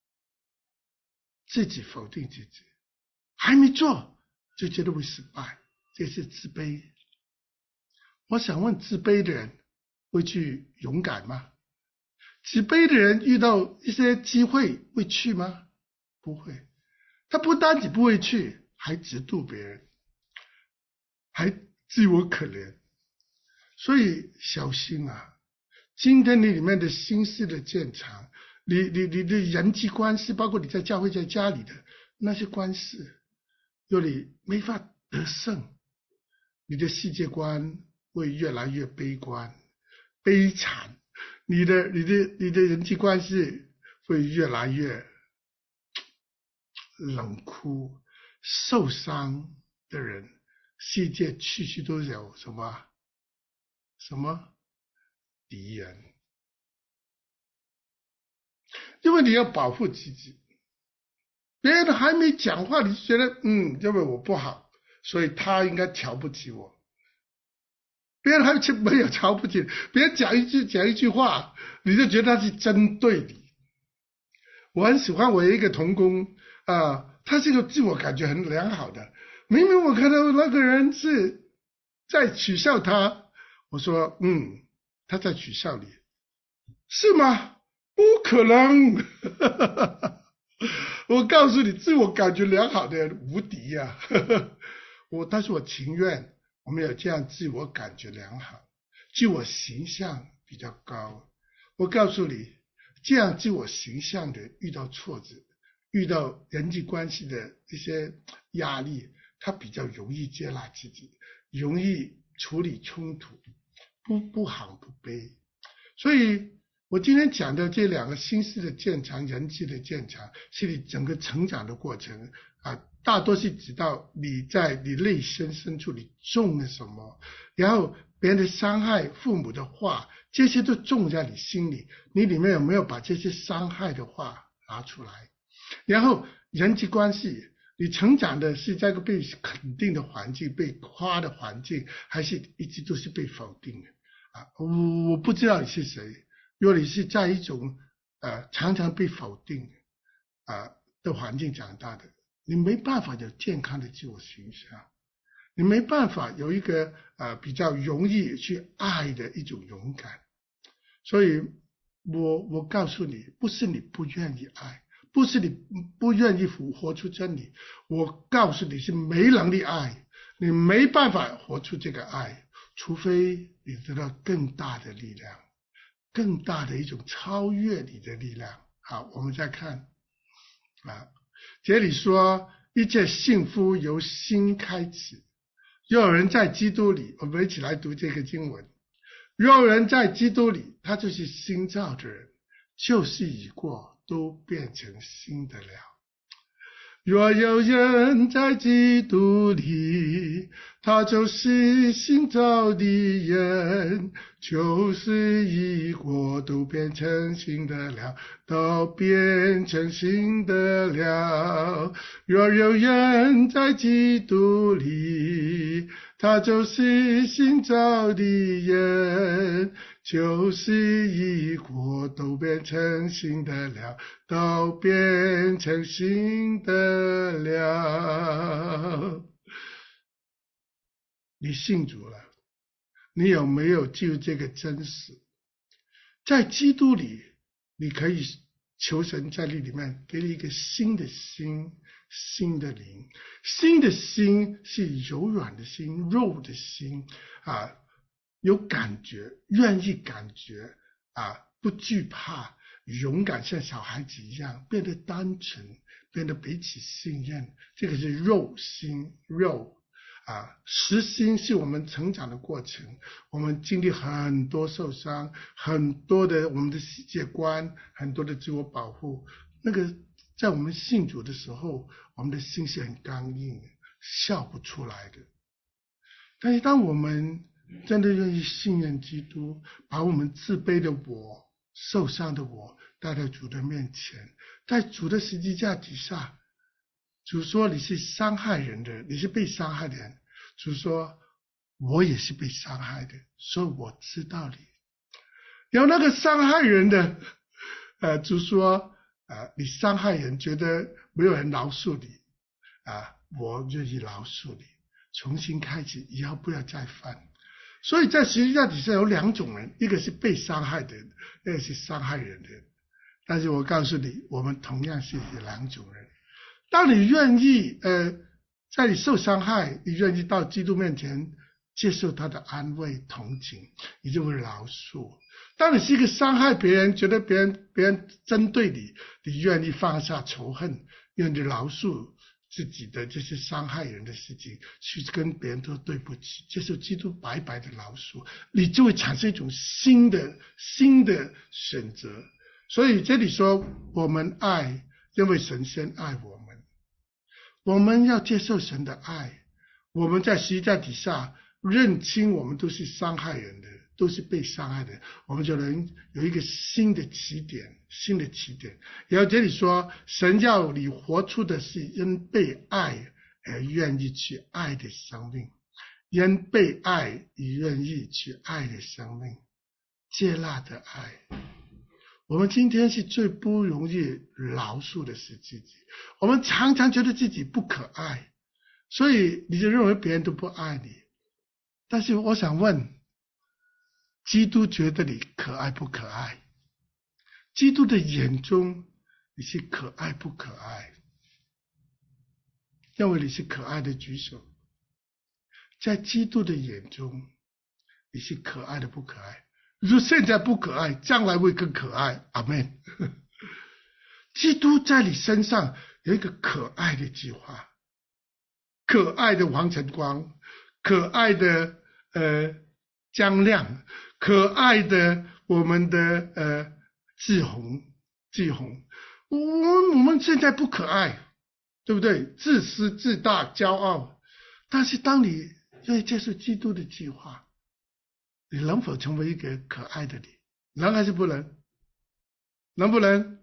自己否定自己，还没做就觉得会失败，这是自卑。我想问，自卑的人会去勇敢吗？自卑的人遇到一些机会会去吗？不会。他不单只不会去，还嫉妒别人，还自我可怜。所以小心啊！今天你里面的心思的建厂，你你你的人际关系，包括你在教会在家里的那些关系，有你没法得胜，你的世界观会越来越悲观、悲惨，你的你的你的人际关系会越来越冷酷。受伤的人，世界区区都有什么什么敌人，因为你要保护自己。别人还没讲话，你就觉得嗯，因为我不好，所以他应该瞧不起我。别人还没有瞧不起，别人讲一句讲一句话，你就觉得他是针对你。我很喜欢我有一个同工啊、呃，他是个自我感觉很良好的，明明我看到那个人是在取笑他，我说嗯，他在取笑你，是吗？不可能我告诉你，自我感觉良好的人无敌呀、啊、我但是我情愿我们有这样自我感觉良好、自我形象比较高。我告诉你，这样自我形象的遇到挫折，遇到人际关系的一些压力，他比较容易接纳自己，容易处理冲突，不不喊不悲。所以我今天讲的这两个心思的建强，人际的建强，是你整个成长的过程啊，大多是指到你在你内心深处你种了什么，然后别人的伤害、父母的话，这些都种在你心里，你里面有没有把这些伤害的话拿出来？然后人际关系，你成长的是在一个被肯定的环境、被夸的环境，还是一直都是被否定的啊？我我不知道你是谁，如果你是在一种呃常常被否定啊、呃、的环境长大的，你没办法有健康的自我形象，你没办法有一个呃比较容易去爱的一种勇敢。所以我我告诉你，不是你不愿意爱，不是你不愿意活出真理，我告诉你是没能力爱，你没办法活出这个爱，除非你得到更大的力量，更大的一种超越你的力量。好，我们再看啊，这里说一切幸福由心开始，若有人在基督里，我们一起来读这个经文。若有人在基督里，他就是新造的人，旧事已过，都变成新的了。若有人在基督里，他就是新造的人，旧事已过，都变成新的了，都变成新的了。若有人在基督里，他就是新造的人，旧事已过，都变成新的了，都变成新的了。你信主了，你有没有记住这个真实？在基督里，你可以求神在你里面给你一个新的心，新的灵。新的心是柔软的心，肉的心啊，有感觉，愿意感觉啊，不惧怕，勇敢像小孩子一样，变得单纯，变得彼此信任。这个是肉心，肉啊，实心是我们成长的过程，我们经历很多受伤，很多的我们的世界观，很多的自我保护。那个在我们信主的时候，我们的心是很刚硬的，笑不出来的。但是当我们真的愿意信任基督，把我们自卑的我、受伤的我带到主的面前，在主的十字架底下，主说你是伤害人的，你是被伤害的人。主说我也是被伤害的，所以我知道你。然后那个伤害人的呃，主说呃，你伤害人，觉得没有人饶恕你啊，我愿意饶恕你，重新开始，以后不要再犯。所以在十字架底下有两种人，一个是被伤害的人，一个是伤害人的人。但是我告诉你，我们同样是两种人。当你愿意呃，在你受伤害，你愿意到基督面前接受他的安慰同情，你就会饶恕。当你是一个伤害别人，觉得别人别人针对你，你愿意放下仇恨，愿意饶恕自己的这些伤害人的事情，去跟别人说对不起，接受基督白白的饶恕，你就会产生一种新的新的选择。所以这里说我们爱，因为神先爱我们，我们要接受神的爱。我们在十字架底下认清我们都是伤害人的，都是被伤害的，我们就能有一个新的起点，新的起点。然后这里说神要你活出的是因被爱而愿意去爱的生命，因被爱而愿意去爱的生命，接纳的爱。我们今天是最不容易饶恕的是自己，我们常常觉得自己不可爱，所以你就认为别人都不爱你。但是我想问，基督觉得你可爱不可爱？基督的眼中你是可爱不可爱？认为你是可爱的举手。在基督的眼中你是可爱的不可爱？ 你说现在不可爱，将来会更可爱。阿们。基督在你身上有一个可爱的计划，可爱的黄晨光，可爱的呃江亮，可爱的我们的呃志宏，志宏。我们我们现在不可爱，对不对？自私自大骄傲，但是当你愿意接受基督的计划，你能否成为一个可爱的你？能还是不能？能不能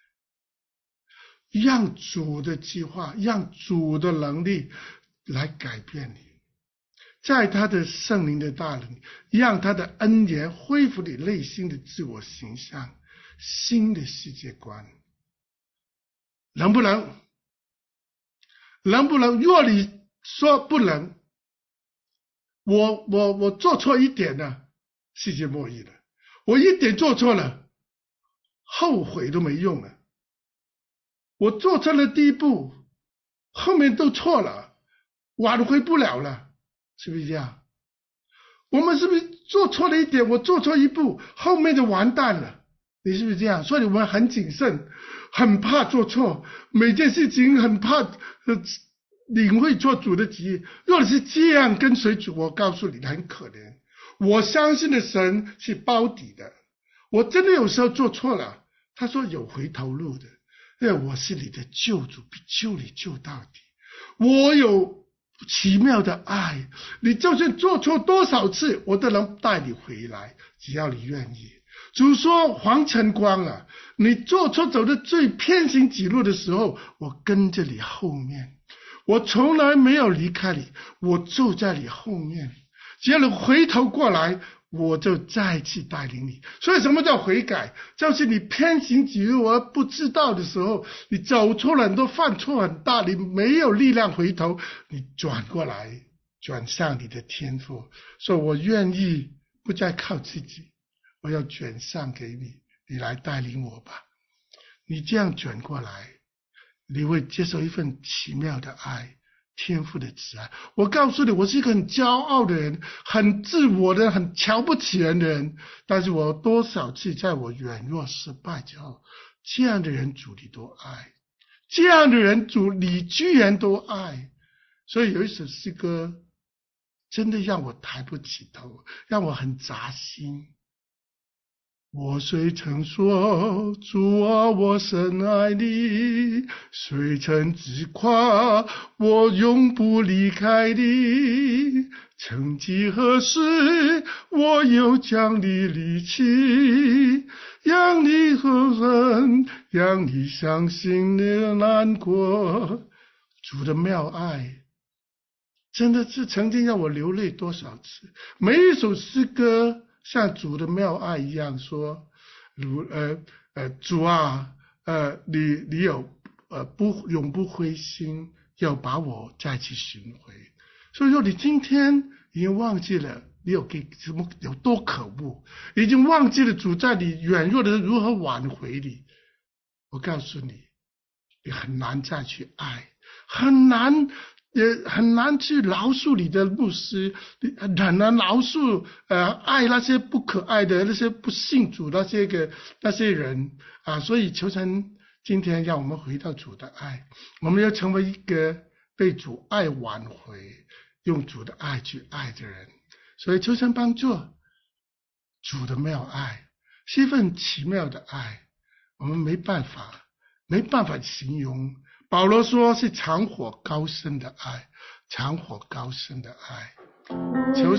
让主的计划，让主的能力来改变你，在他的圣灵的大能，让他的恩言恢复你内心的自我形象，新的世界观。能不能？能不能？若你说不能，我我我做错一点了，世界末日了。我一点做错了，后悔都没用了。我做错了第一步，后面都错了，挽回不了了，是不是这样？我们是不是做错了一点？我做错一步，后面就完蛋了。你是不是这样？所以我们很谨慎，很怕做错，每件事情很怕呃领会做主的旨意。若你是这样跟随主，我告诉你很可怜。我相信的神是包底的，我真的有时候做错了，他说有回头路的，因为我是你的救主，必救你救到底。我有奇妙的爱，你就算做错多少次，我都能带你回来，只要你愿意。主说黄晨光啊，你做错走的最偏行己路的时候，我跟着你后面，我从来没有离开你，我坐在你后面，只要你回头过来，我就再次带领你。所以什么叫悔改？就是你偏行己路而不知道的时候，你走错了很多，犯错很大，你没有力量回头，你转过来，转向你的天父，说我愿意不再靠自己，我要转向给你，你来带领我吧。你这样转过来，你会接受一份奇妙的爱，天父的慈爱。我告诉你，我是一个很骄傲的人，很自我的，很瞧不起人的人，但是我多少次在我软弱失败之后，这样的人主你都爱，这样的人主你居然都爱。所以有一首诗歌真的让我抬不起头，让我很扎心。我虽曾说主啊，我深爱你，虽曾自夸我永不离开你，曾几何时我又将你离弃，让你恨恨，让你伤心的难过。主的妙爱真的是曾经让我流泪多少次。每一首诗歌像主的妙爱一样说，如呃呃主啊，呃你你有呃不永不灰心，要把我再次寻回。所以说你今天已经忘记了你有给什么有多可恶，已经忘记了主在你软弱的时候如何挽回你。我告诉你，你很难再去爱，很难。也很难去饶恕你的牧师，很难饶恕呃爱那些不可爱的那些不信主那些个那些人啊，所以求神今天让我们回到主的爱，我们要成为一个被主爱挽回，用主的爱去爱的人。所以求神帮助，主的妙爱是一份奇妙的爱，我们没办法没办法形容。保罗说是长火高升的爱，长火高升的爱。求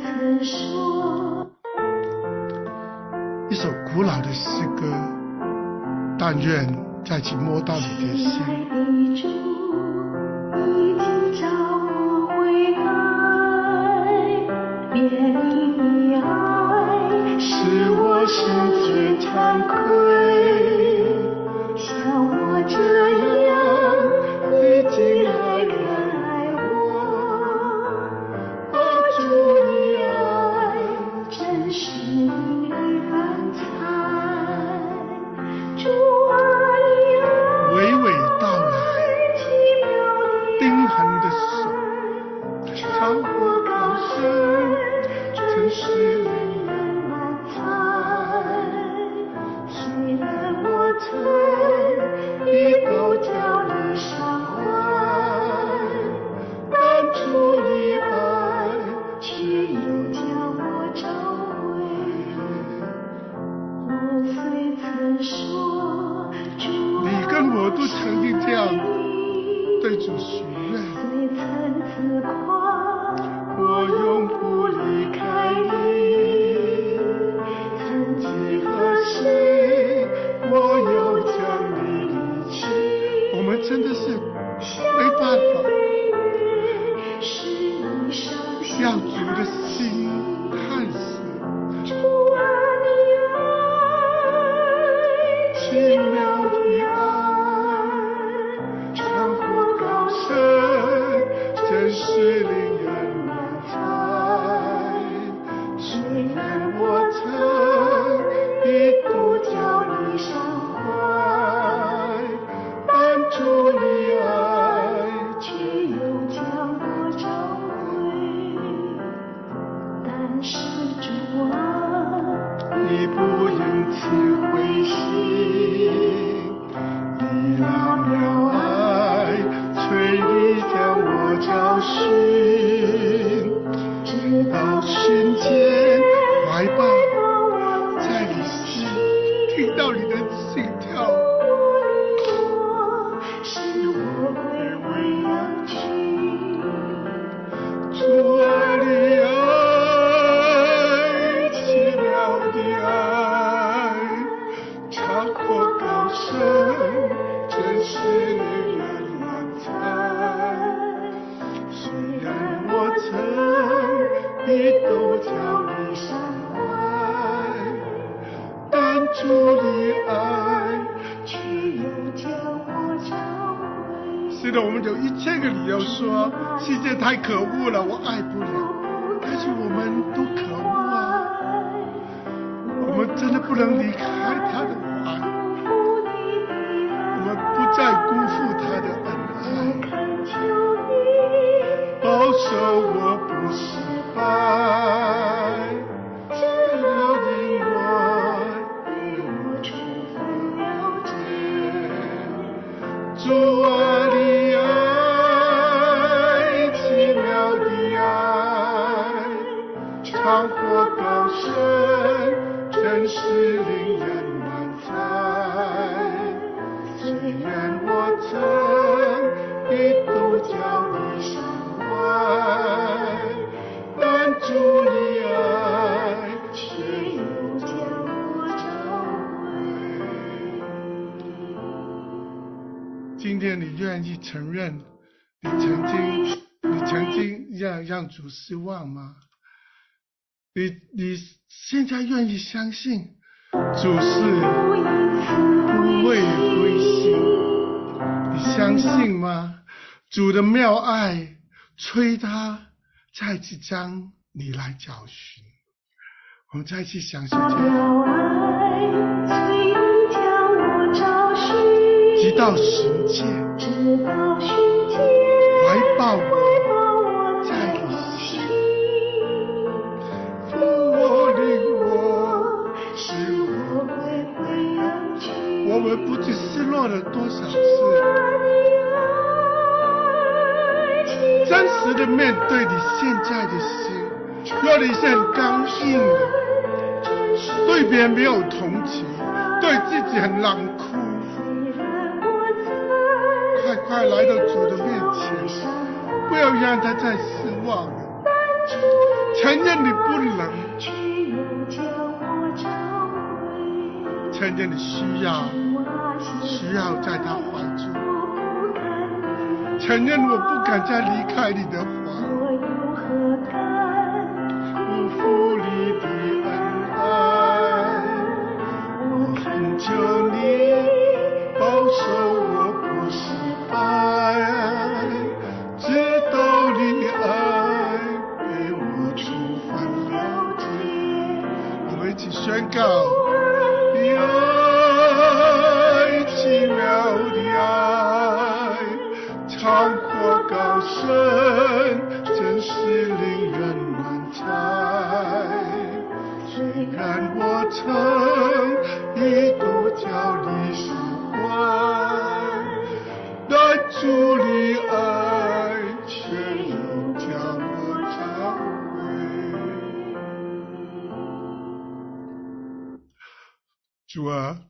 一首古老的诗歌，但愿再次摸到你的心。使我心最惭愧，像我这样已经爱人爱我，把主的爱真实地翻采，主啊你爱娓娓道来，冰痕的手，长火高升，真是令人难猜。 又将我找回。我虽曾说主你跟我都曾经这样对主许愿， 虽曾自夸我永不离开你。曾几何时，我又将你离弃。我们真的是没办法， 是你伤心要主的心叹息。 主啊，你爱奇妙的爱，长阔高深，真是令人满猜。虽然我曾一度叫你伤怀，但主的爱却又将我找回。 但是主啊， 你不因此灰心，你那妙爱催你将我找寻，直到瞬间怀抱在你心，听到你的心跳， 是我归回仰去。 主啊，你爱奇妙的爱，长阔高深，真是令人满猜。虽然我曾一度叫你伤怀，但主的爱却又将我找回。是的，我们有一千个理由说世界太可恶了，我爱不了。但是我们都可恶啊，我们真的不能离开他的怀，我们不再辜负他的恩爱。 恳求你保守我不失败，只要因我与我充分了解。 主啊，你爱奇妙的爱，长阔高深，真是令人满猜。虽然我曾一度叫你伤怀，但主的爱却又将我找回。今天你愿意承认你曾经你曾经让让主失望吗？你你现在愿意相信主是不会灰心？你相信吗？主的妙爱催他再次将你来找寻。我们再次享受这个， 妙爱催你将我找寻， 直到寻见， 直到寻见， 怀抱我怀抱我在在你你心， 心， 扶我领我，使我我归回仰去。 我们不知失落了多少次，真实的面对你现在的心。若你是很刚硬的，对别人没有同情，对自己很冷酷，快快来到主的面前，不要让他再失望了。承认你不能，承认你需要需要在他怀中，承认我不敢再离开你的怀，不负你的恩爱。我恳求你保守我不失败，直到你爱被我充分了解。我们一起宣告：你爱奇妙的爱，长阔高深，真是令人满猜。虽然我曾一度叫你伤怀，但主的爱却又将我找回。 主啊，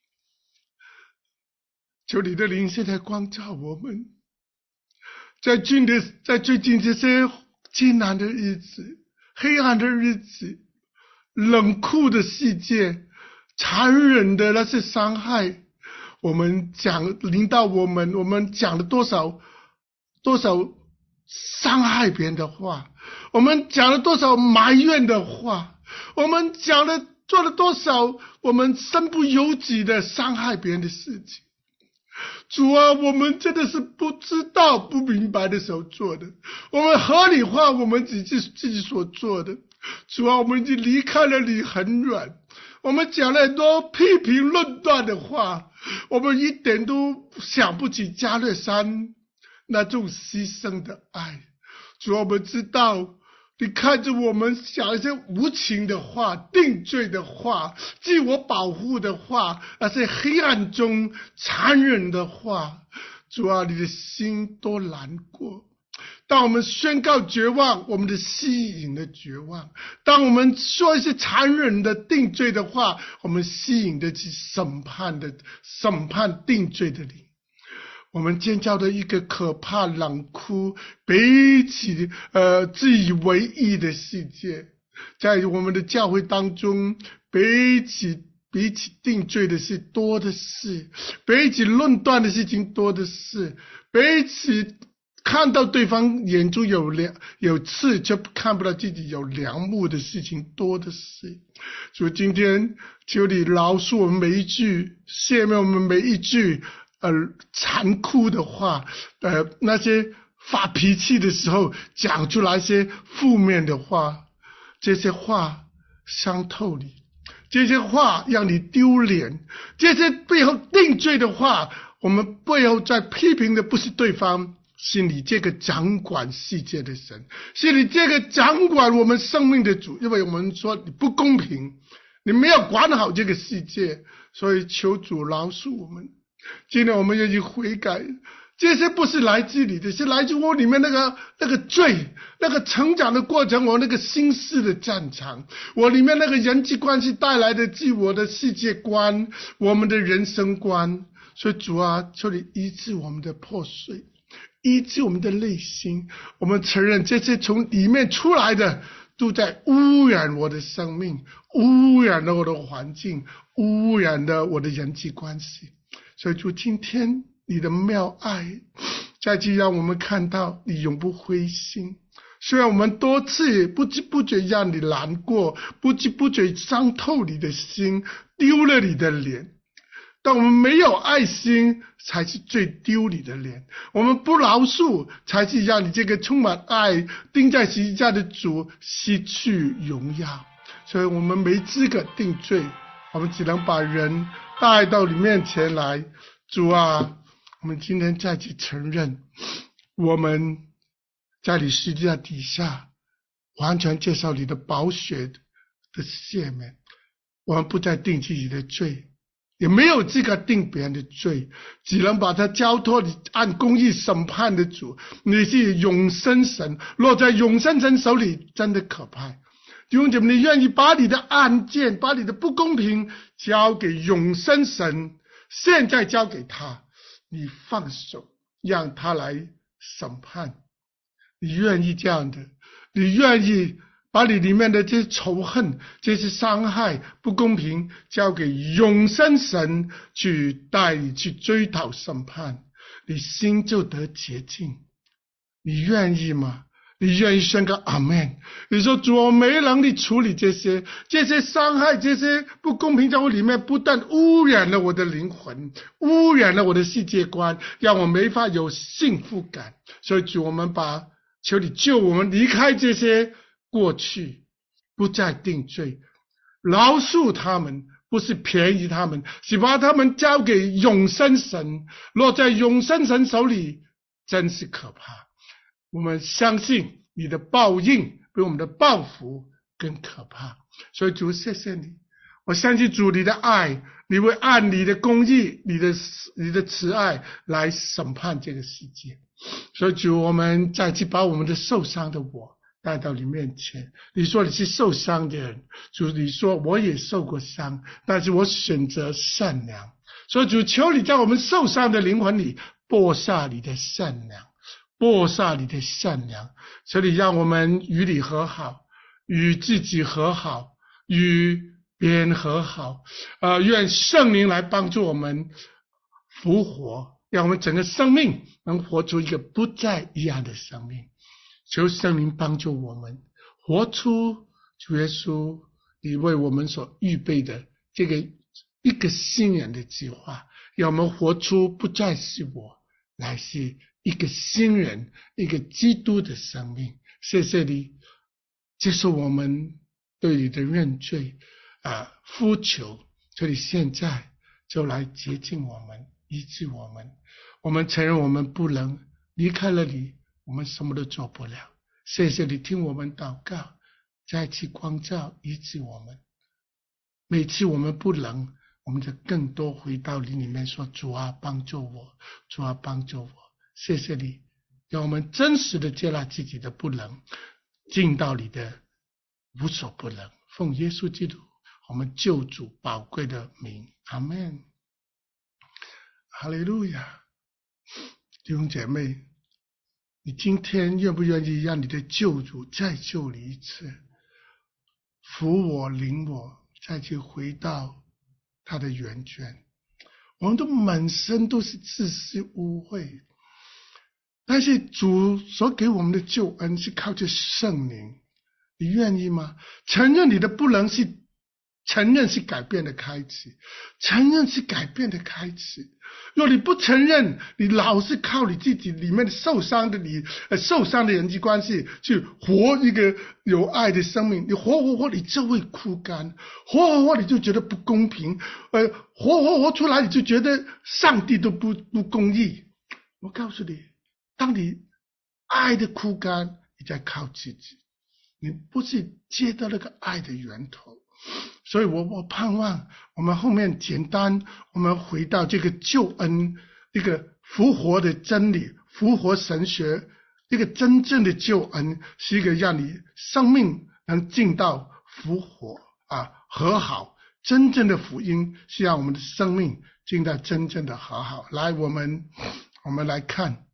求你的灵现在光照我们，在近的在最近这些艰难的日子、黑暗的日子、冷酷的世界、残忍的那些伤害，我们讲临到我们，我们讲了多少多少伤害别人的话，我们讲了多少埋怨的话，我们讲了做了多少我们身不由己的伤害别人的事情。主啊，我们真的是不知道不明白的时候做的，我们合理化我们自己自己所做的。主啊，我们已经离开了你很远，我们讲了很多批评论断的话，我们一点都想不起加略山那种牺牲的爱。主啊，我们知道你看着我们讲一些无情的话、定罪的话、自我保护的话，那些黑暗中残忍的话，主啊，你的心多难过。当我们宣告绝望，我们的吸引了绝望；当我们说一些残忍的定罪的话，我们吸引的是审判的审判定罪的灵。我们建造的一个可怕、冷酷、悲戚、呃自以为意的世界，在我们的教会当中，悲戚比起定罪的事多的是，比起论断的事情多的是，比起看到对方眼中有梁有刺，却看不到自己有梁木的事情多的是。所以今天求你饶恕我们每一句，赦免我们每一句呃残酷的话，呃那些发脾气的时候讲出来一些负面的话，这些话伤透你，这些话让你丢脸，这些背后定罪的话，我们背后在批评的不是对方，是你这个掌管世界的神，是你这个掌管我们生命的主。因为我们说你不公平，你没有管好这个世界，所以求主饶恕我们。今天我们愿意悔改，这些不是来自你的，是来自我里面那个那个罪，那个成长的过程，我那个心思的战场，我里面那个人际关系带来的自我的世界观，我们的人生观。所以主啊，求你医治我们的破碎，医治我们的内心。我们承认这些从里面出来的都在污染我的生命，污染了我的环境，污染了我的人际关系。所以主，今天你的妙爱再次让我们看到你永不灰心。虽然我们多次不知不觉让你难过，不知不觉伤透你的心，丢了你的脸，但我们没有爱心才是最丢你的脸，我们不饶恕才是让你这个充满爱钉在十字架的主失去荣耀。所以我们没资格定罪，我们只能把人带到你面前来。主啊，我们今天再次承认，我们在你十字架底下完全接受你的宝血的赦免，我们不再定自己的罪，也没有资格定别人的罪，只能把它交托你按公义审判的主。你是永生神，落在永生神手里真的可怕。弟兄姐妹，你愿意把你的案件，把你的不公平交给永生神，现在交给他，你放手让他来审判。你愿意这样的，你愿意把你里面的这些仇恨、这些伤害、不公平交给永生神去带你去追讨审判，你心就得洁净。你愿意吗？你愿意宣告阿们？你说主，我没能力处理这些这些伤害，这些不公平在我里面不但污染了我的灵魂，污染了我的世界观，让我没法有幸福感。所以主，我们把求你救我们离开这些过去，不再定罪，饶恕他们，不是便宜他们，是把他们交给永生神，落在永生神手里，真是可怕。我们相信你的报应比我们的报复更可怕。所以主，谢谢你，我相信主你的爱，你会按你的公义，你的你的慈爱来审判这个世界。所以主，我们再次把我们的受伤的我带到你面前。你说你是受伤的人，主，你说我也受过伤，但是我选择善良。所以主，求你在我们受伤的灵魂里播撒你的善良，播撒你的善良，求你让我们与你和好，与自己和好，与别人和好。呃，愿圣灵来帮助我们复活，让我们整个生命能活出一个不再一样的生命。求圣灵帮助我们活出主耶稣你为我们所预备的这个一个新人的计划，让我们活出不再是我，乃是一个新人，一个基督的生命。谢谢你接受我们对你的认罪啊呼求，求你现在就来洁净我们，医治我们。我们承认我们不能，离开了你我们什么都做不了。谢谢你听我们祷告，再次光照医治我们。每次我们不能，我们就更多回到你里面说，主啊帮助我，主啊帮助我。谢谢你让我们真实的接纳自己的不能，进到你的无所不能。奉耶稣基督我们救主宝贵的名，阿们。哈利路亚。弟兄姐妹，你今天愿不愿意让你的救主再救你一次，扶我领我再去回到他的源泉？我们都满身都是自私污秽，但是主所给我们的救恩是靠着圣灵，你愿意吗？承认你的不能，是承认是改变的开始，承认是改变的开始。若你不承认，你老是靠你自己里面的受伤的你、呃、受伤的人际关系去活一个有爱的生命，你活活活你就会枯干，活活活你就觉得不公平，呃，活活活出来你就觉得上帝都不不公义。我告诉你，当你爱的枯干，你在靠自己，你不是接到那个爱的源头。所以我我盼望我们后面简单，我们回到这个救恩，一个复活的真理，复活神学，一个真正的救恩是一个让你生命能进到复活啊和好。真正的福音是让我们的生命进到真正的和好。来，我们我们来看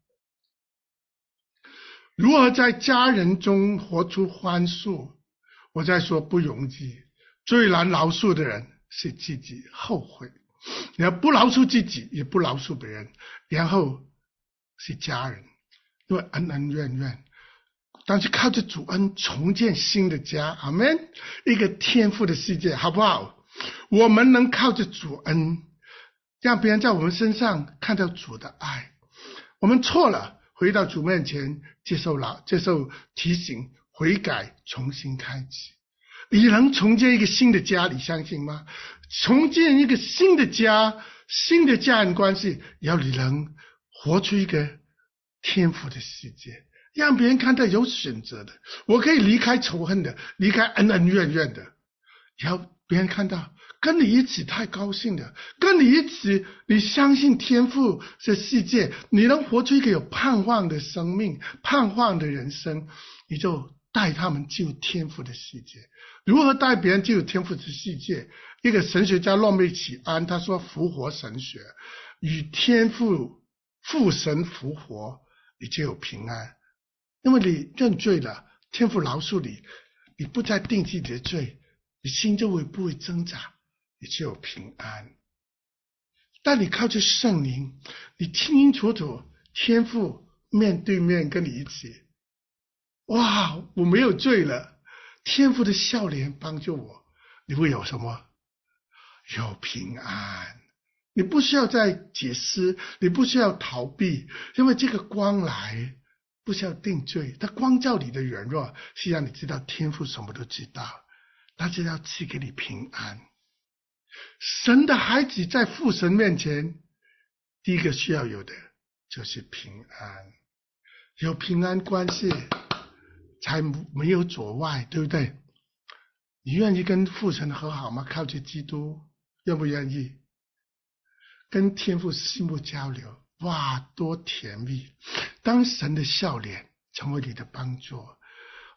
如何在家人中活出宽恕。我在说不容易，最难饶恕的人是自己，后悔。你要不饶恕自己，也不饶恕别人，然后是家人，因为恩恩怨怨。但是靠着主恩重建新的家，阿们，一个天父的世界，好不好？我们能靠着主恩，让别人在我们身上看到主的爱。我们错了，回到主面前，接受了接受提醒，悔改，重新开始。你能重建一个新的家，你相信吗？重建一个新的家，新的家人关系，要你能活出一个天赋的世界，让别人看到有选择的，我可以离开仇恨的，离开恩恩怨怨的，要别人看到跟你一起太高兴了，跟你一起你相信天赋的世界，你能活出一个有盼望的生命，盼望的人生，你就带他们进入天赋的世界。如何带别人进入天赋的世界？一个神学家洛梅启安他说，复活神学，与天赋父神复活，你就有平安。因为你认罪了，天父饶恕你，你不再定自己的罪，你心就会不会挣扎，你就有平安。但你靠着圣灵，你清清楚楚天父面对面跟你一起，哇，我没有罪了，天父的笑脸帮助我，你会有什么？有平安。你不需要再解释，你不需要逃避，因为这个光来不需要定罪，它光照你的软弱，是让你知道天父什么都知道，他就要赐给你平安。神的孩子在父神面前，第一个需要有的就是平安。有平安关系才没有阻碍，对不对？你愿意跟父神和好吗？靠着基督，愿不愿意跟天父心目交流？哇，多甜蜜！当神的笑脸成为你的帮助，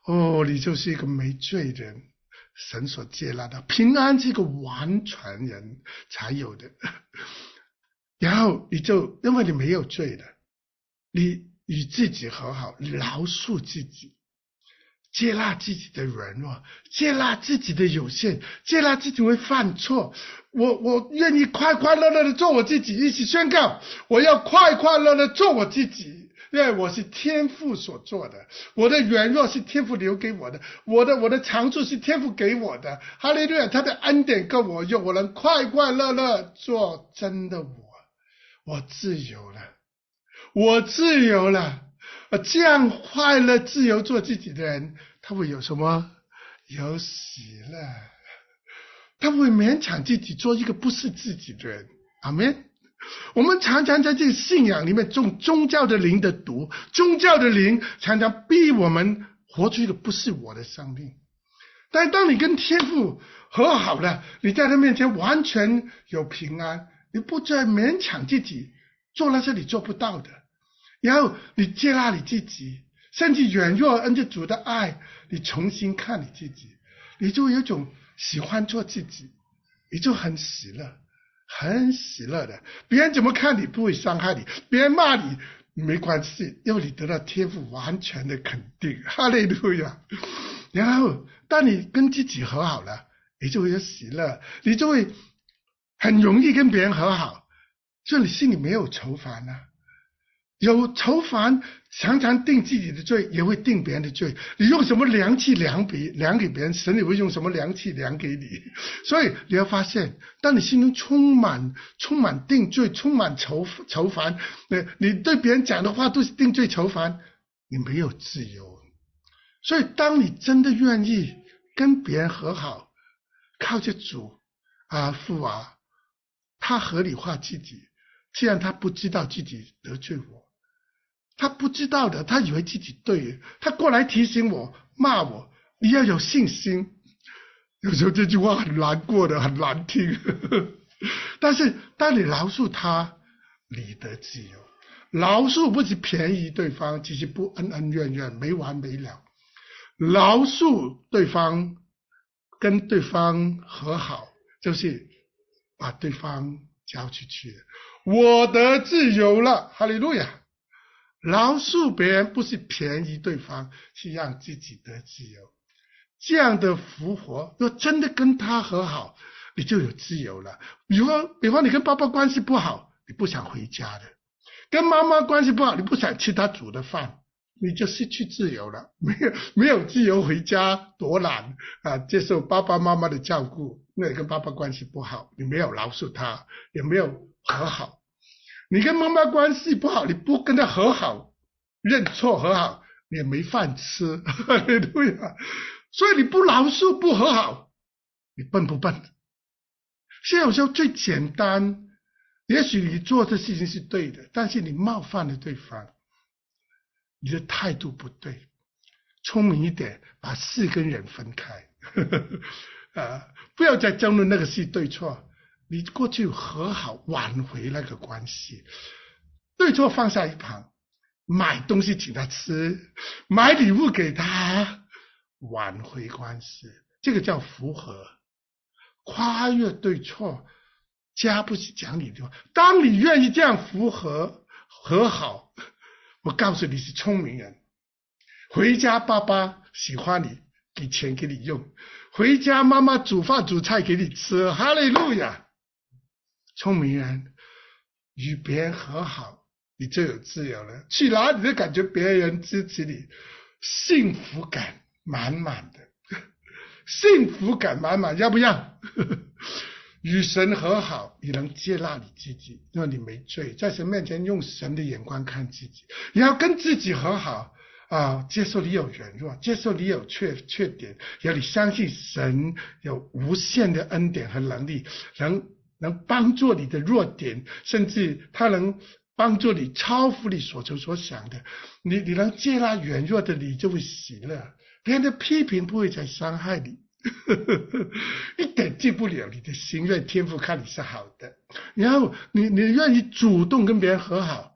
哦，你就是一个没罪人，神所接纳的平安，是一个完全人才有的。然后你就因为你没有罪了，你与自己和好，饶恕自己，接纳自己的软弱，接纳自己的有限，接纳自己会犯错。我我愿意快快乐乐的做我自己，一起宣告，我要快快乐乐做我自己，因为我是天父所做的，我的软弱是天父留给我的，我的我的长处是天父给我的。哈利路亚，他的恩典够我用，我能快快乐乐做真的我，我自由了，我自由了。这样快乐自由做自己的人，他会有什么？有喜乐。他不会勉强自己做一个不是自己的人。阿们。我们常常在这个信仰里面中宗教的灵的毒，宗教的灵常常逼我们活出一个不是我的生命。但当你跟天父和好了，你在他面前完全有平安，你不再勉强自己做那些你做不到的，然后你接纳你自己，甚至软弱，按着主的爱，你重新看你自己，你就有一种喜欢做自己，你就很喜乐，很喜乐的。别人怎么看你不会伤害你，别人骂你没关系，因为你得到天父完全的肯定。哈利路亚。然后当你跟自己和好了，你就会有喜乐，你就会很容易跟别人和好，所以你心里没有愁烦啊。有愁烦常常定自己的罪，也会定别人的罪。你用什么量器量比量给别人，神也会用什么量器量给你。所以你要发现，当你心中充满充满定罪，充满愁愁烦，你对别人讲的话都是定罪愁烦，你没有自由。所以当你真的愿意跟别人和好，靠着主啊父啊，他合理化自己，既然他不知道自己得罪我，他不知道的，他以为自己对，他过来提醒我骂我，你要有信心。有时候这句话很难过的，很难听但是当你饶恕他，你得自由。饶恕不是便宜对方，只是不恩恩怨怨没完没了。饶恕对方，跟对方和好，就是把对方交出去，我得自由了。哈利路亚。饶恕别人不是便宜对方，是让自己得自由。这样的复活，若真的跟他和好，你就有自由了。比方比方你跟爸爸关系不好，你不想回家的，跟妈妈关系不好，你不想吃他煮的饭，你就失去自由了。没有没有自由回家多难啊！接受爸爸妈妈的照顾，那你跟爸爸关系不好，你没有饶恕他，也没有和好。你跟妈妈关系不好，你不跟他和好，认错和好，你也没饭吃。哈利路亚。所以你不饶恕不和好，你笨不笨？现在有时候最简单，也许你做的事情是对的，但是你冒犯了对方，你的态度不对。聪明一点，把事跟人分开啊，不要再争论那个是对错，你过去和好，挽回那个关系，对错放下一旁，买东西请他吃，买礼物给他，挽回关系，这个叫复合，跨越对错。家不是讲理的话，当你愿意这样复合和好，我告诉你是聪明人。回家爸爸喜欢你，给钱给你用，回家妈妈煮饭煮菜给你吃，哈利路亚。聪明人与别人和好，你就有自由了。去哪里都感觉别人支持你，幸福感满满的，幸福感满满，要不要？与神和好，你能接纳你自己，因为你没罪，在神面前用神的眼光看自己。你要跟自己和好啊，接受你有软弱，接受你有缺缺点，要你相信神有无限的恩典和能力，能能帮助你的弱点，甚至他能帮助你超乎你所求所想的。你你能接纳软弱的你，就会喜乐。别人的批评不会再伤害你，一点进不了你的心，愿天父看你是好的。然后你你愿意主动跟别人和好，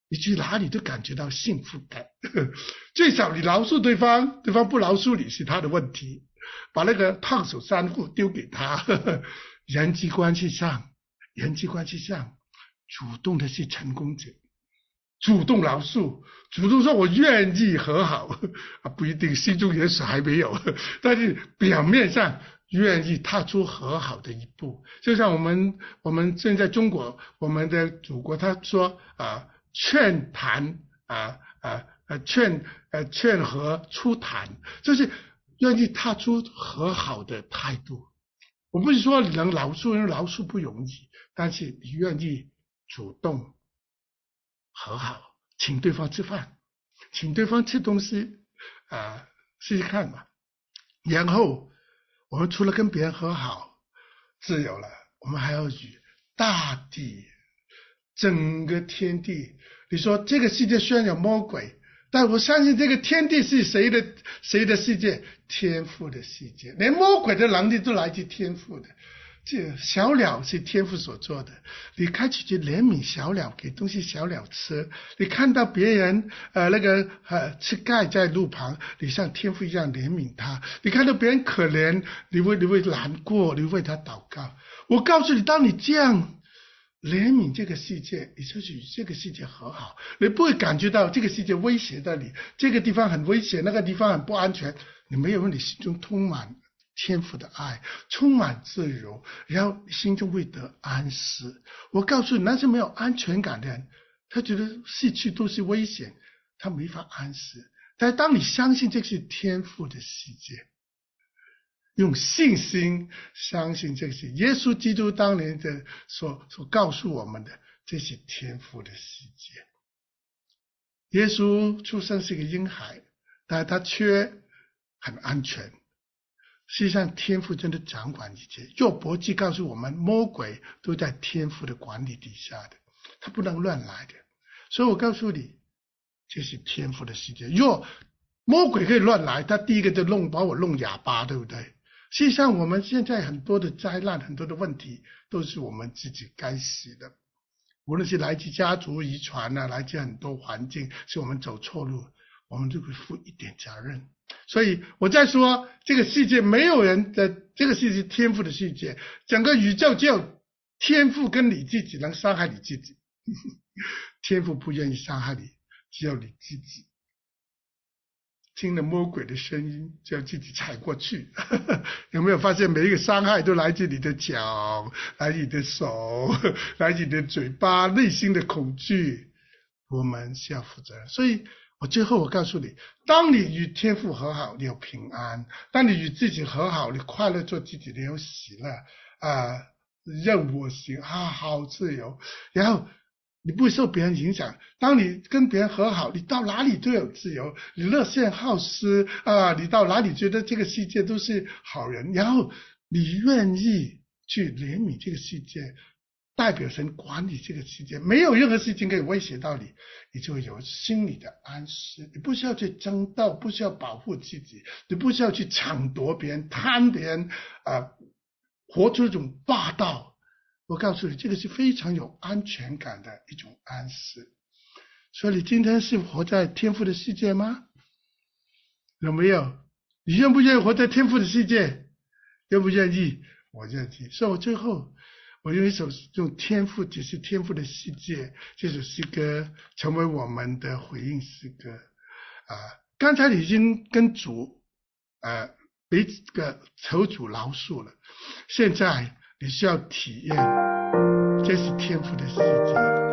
你去哪里都感觉到幸福感。最少你饶恕对方，对方不饶恕你是他的问题，把那个烫手山芋丢给他。人际关系上，人际关系上，主动的是成功者，主动饶恕，主动说我愿意和好，不一定心中也许还没有，但是表面上愿意踏出和好的一步。就像我们我们现在中国，我们的祖国他说啊，劝谈啊啊呃劝呃劝和促谈，就是愿意踏出和好的态度。我不是说你能饶恕，因为饶恕不容易，但是你愿意主动和好，请对方吃饭，请对方吃东西啊，试试看嘛。然后我们除了跟别人和好自由了，我们还要与大地整个天地，你说这个世界虽然有魔鬼，但我相信这个天地是谁的谁的世界？天父的世界，连魔鬼的能力都来自天父的。这小鸟是天父所做的，你开始去怜悯小鸟，给东西小鸟吃。你看到别人呃那个呃吃盖在路旁，你像天父一样怜悯他。你看到别人可怜，你会你会难过，你为他祷告。我告诉你，当你这样怜悯这个世界，你就与这个世界和好，你不会感觉到这个世界威胁到你，这个地方很危险，那个地方很不安全。你没有，你心中充满天父的爱，充满自由，然后心中会得安息。我告诉你，那些没有安全感的人，他觉得逝去都是危险，他没法安息。但是当你相信这是天父的世界，用信心相信这是耶稣基督当年的所所告诉我们的，这是天父的世界。耶稣出生是个婴孩，但他却很安全。实际上天父真的掌管一切。约伯记告诉我们，魔鬼都在天父的管理底下的，他不能乱来的。所以我告诉你，这是天父的世界。若魔鬼可以乱来，他第一个就弄把我弄哑巴，对不对？实际上我们现在很多的灾难，很多的问题都是我们自己该死的，无论是来自家族遗传啊，来自很多环境，是我们走错路，我们就会负一点责任。所以我在说，这个世界没有人的，这个世界天父的世界，整个宇宙只有天父跟你自己能伤害你自己。天父不愿意伤害你，只有你自己听了魔鬼的声音，就要自己踩过去。有没有发现每一个伤害都来自你的脚，来自你的手，来自你的嘴巴，内心的恐惧，我们是要负责任。所以我最后我告诉你，当你与天父和好，你有平安；当你与自己和好，你快乐做自己，你有喜乐啊，任我行啊，好自由。然后你不会受别人影响。当你跟别人和好，你到哪里都有自由，你乐善好施啊，你到哪里觉得这个世界都是好人，然后你愿意去怜悯这个世界，代表神管理这个世界，没有任何事情可以威胁到你，你就会有心理的安息。你不需要去争斗，不需要保护自己，你不需要去抢夺别人，贪别人啊，活出一种霸道。我告诉你，这个是非常有安全感的一种安息。所以你今天是活在天父的世界吗？有没有？你愿不愿意活在天父的世界？愿不愿意？我愿意。所以我最后我用一首用天父只是天父的世界这首诗歌成为我们的回应诗歌啊。刚才你已经跟主呃被这个求主饶恕了，现在你需要体验这是天父的世界。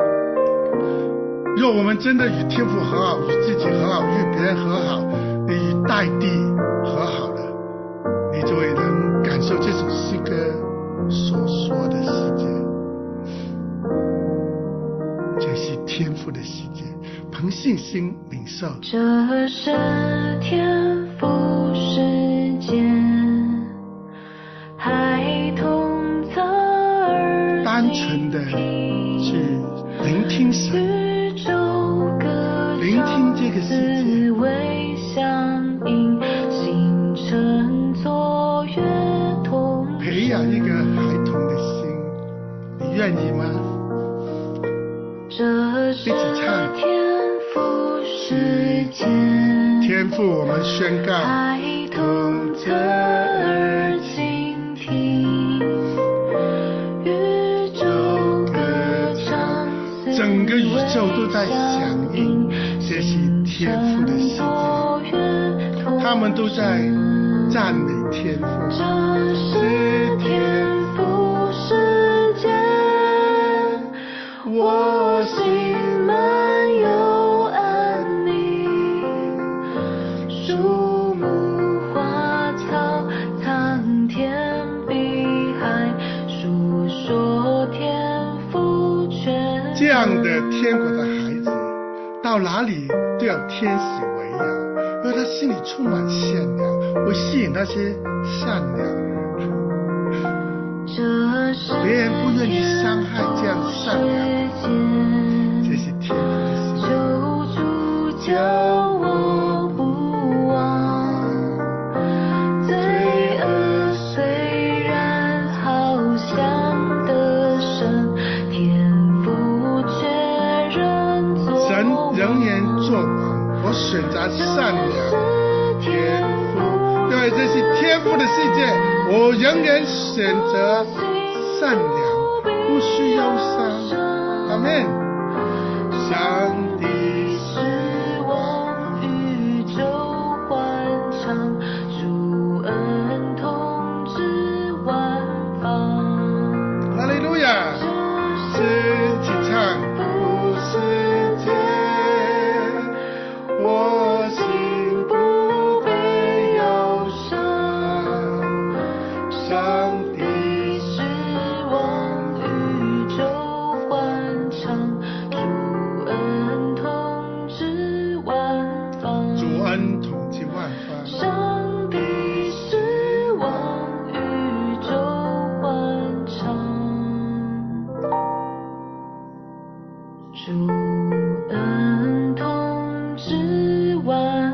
若我们真的与天父和好，与自己和好，与别人和好，你与大地和好了，你就会能感受这首诗歌所说的世界。这是天父的世界，凭信心领受。 这是天父世界，孩童侧耳单纯的去聆听神，聆听这个世界，培养一个孩童的心，你愿意吗？ 这是天父世界， 天父，我们宣告， 孩童侧耳倾听，宇宙歌唱， 整个宇宙都在响应这是天父的世界，他们都在赞美天父。 这是天父世界，我心满有安宁，树木花草苍天碧海，述说天父全这样的天国的孩子到哪里都有天使围绕，因为他心里充满善良，会吸引那些善良的人。别人不愿意伤害这样善良的人，这是天父的心。 救主叫我不忘，罪恶虽然好像得胜，天父却仍作神仍然作王，我选择善良。天父，因为这是天父的世界，我仍然选择善良，不需忧伤。阿们。上帝是往宇宙欢唱，主恩统治万方。 哈利路亚，是起唱不世界，我心不被忧伤。上帝是往宇宙欢唱，主恩统治万方。 主恩统治万方。 上帝是往宇宙欢唱，主恩统治万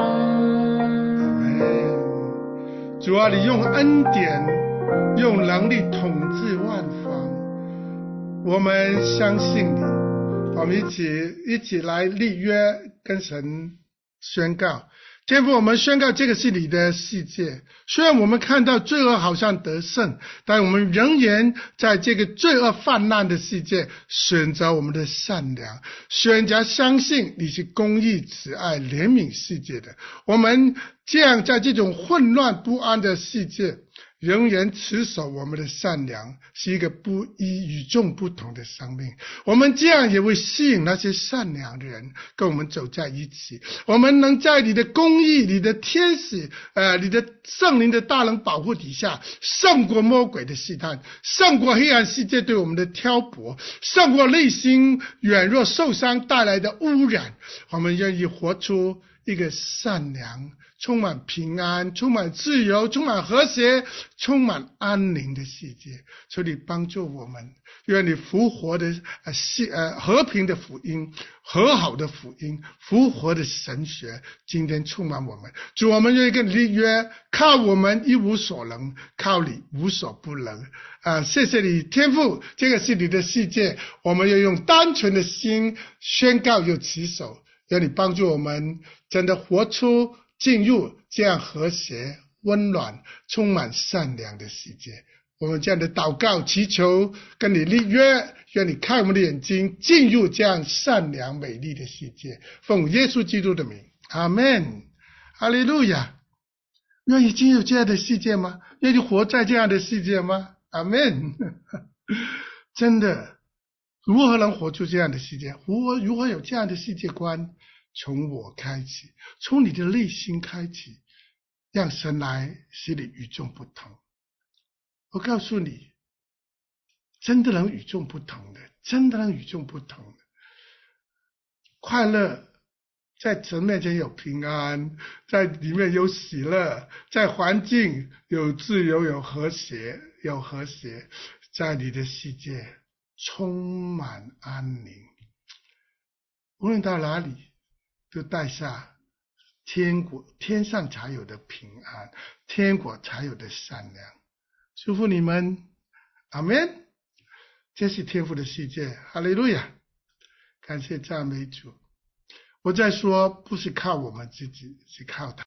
方。 主啊，你用恩典用能力统治万方，我们相信你。我们一起一起来立约，跟神宣告。天父，我们宣告这个是你的世界，虽然我们看到罪恶好像得胜，但我们仍然在这个罪恶泛滥的世界选择我们的善良，选择相信你是公义慈爱怜悯世界的。我们这样在这种混乱不安的世界仍然持守我们的善良，是一个不一与众不同的生命。我们这样也会吸引那些善良的人跟我们走在一起。我们能在你的公义、你的天使、呃、你的圣灵的大能保护底下，胜过魔鬼的试探，胜过黑暗世界对我们的挑拨，胜过内心软弱受伤带来的污染。我们愿意活出一个善良、充满平安、充满自由、充满和谐、充满安宁的世界。求你帮助我们，愿你复活的呃呃和平的福音、和好的福音、复活的神学今天充满我们。主，我们愿意跟你立约，靠我们一无所能，靠你无所不能。啊，谢谢你天父，这个是你的世界，我们要用单纯的心宣告又持守。愿你帮助我们真的活出进入这样和谐、温暖、充满善良的世界。我们这样的祷告祈求跟你立约，愿你开我们的眼睛进入这样善良美丽的世界。奉耶稣基督的名，阿们。哈利路亚。愿意进入这样的世界吗？愿意活在这样的世界吗？阿们。真的，如何能活出这样的世界？如何如何有这样的世界观？从我开启，从你的内心开启，让神来使你与众不同。我告诉你，真的能与众不同的，真的能与众不同的。快乐在神面前有平安，在里面有喜乐，在环境有自由，有和谐，有和谐，在你的世界充满安宁。无论到哪里，都带下天国天上才有的平安，天国才有的善良。祝福你们，阿们。这是天父的世界，哈利路亚。 感谢赞美主。我在说，不是靠我们自己，是靠他。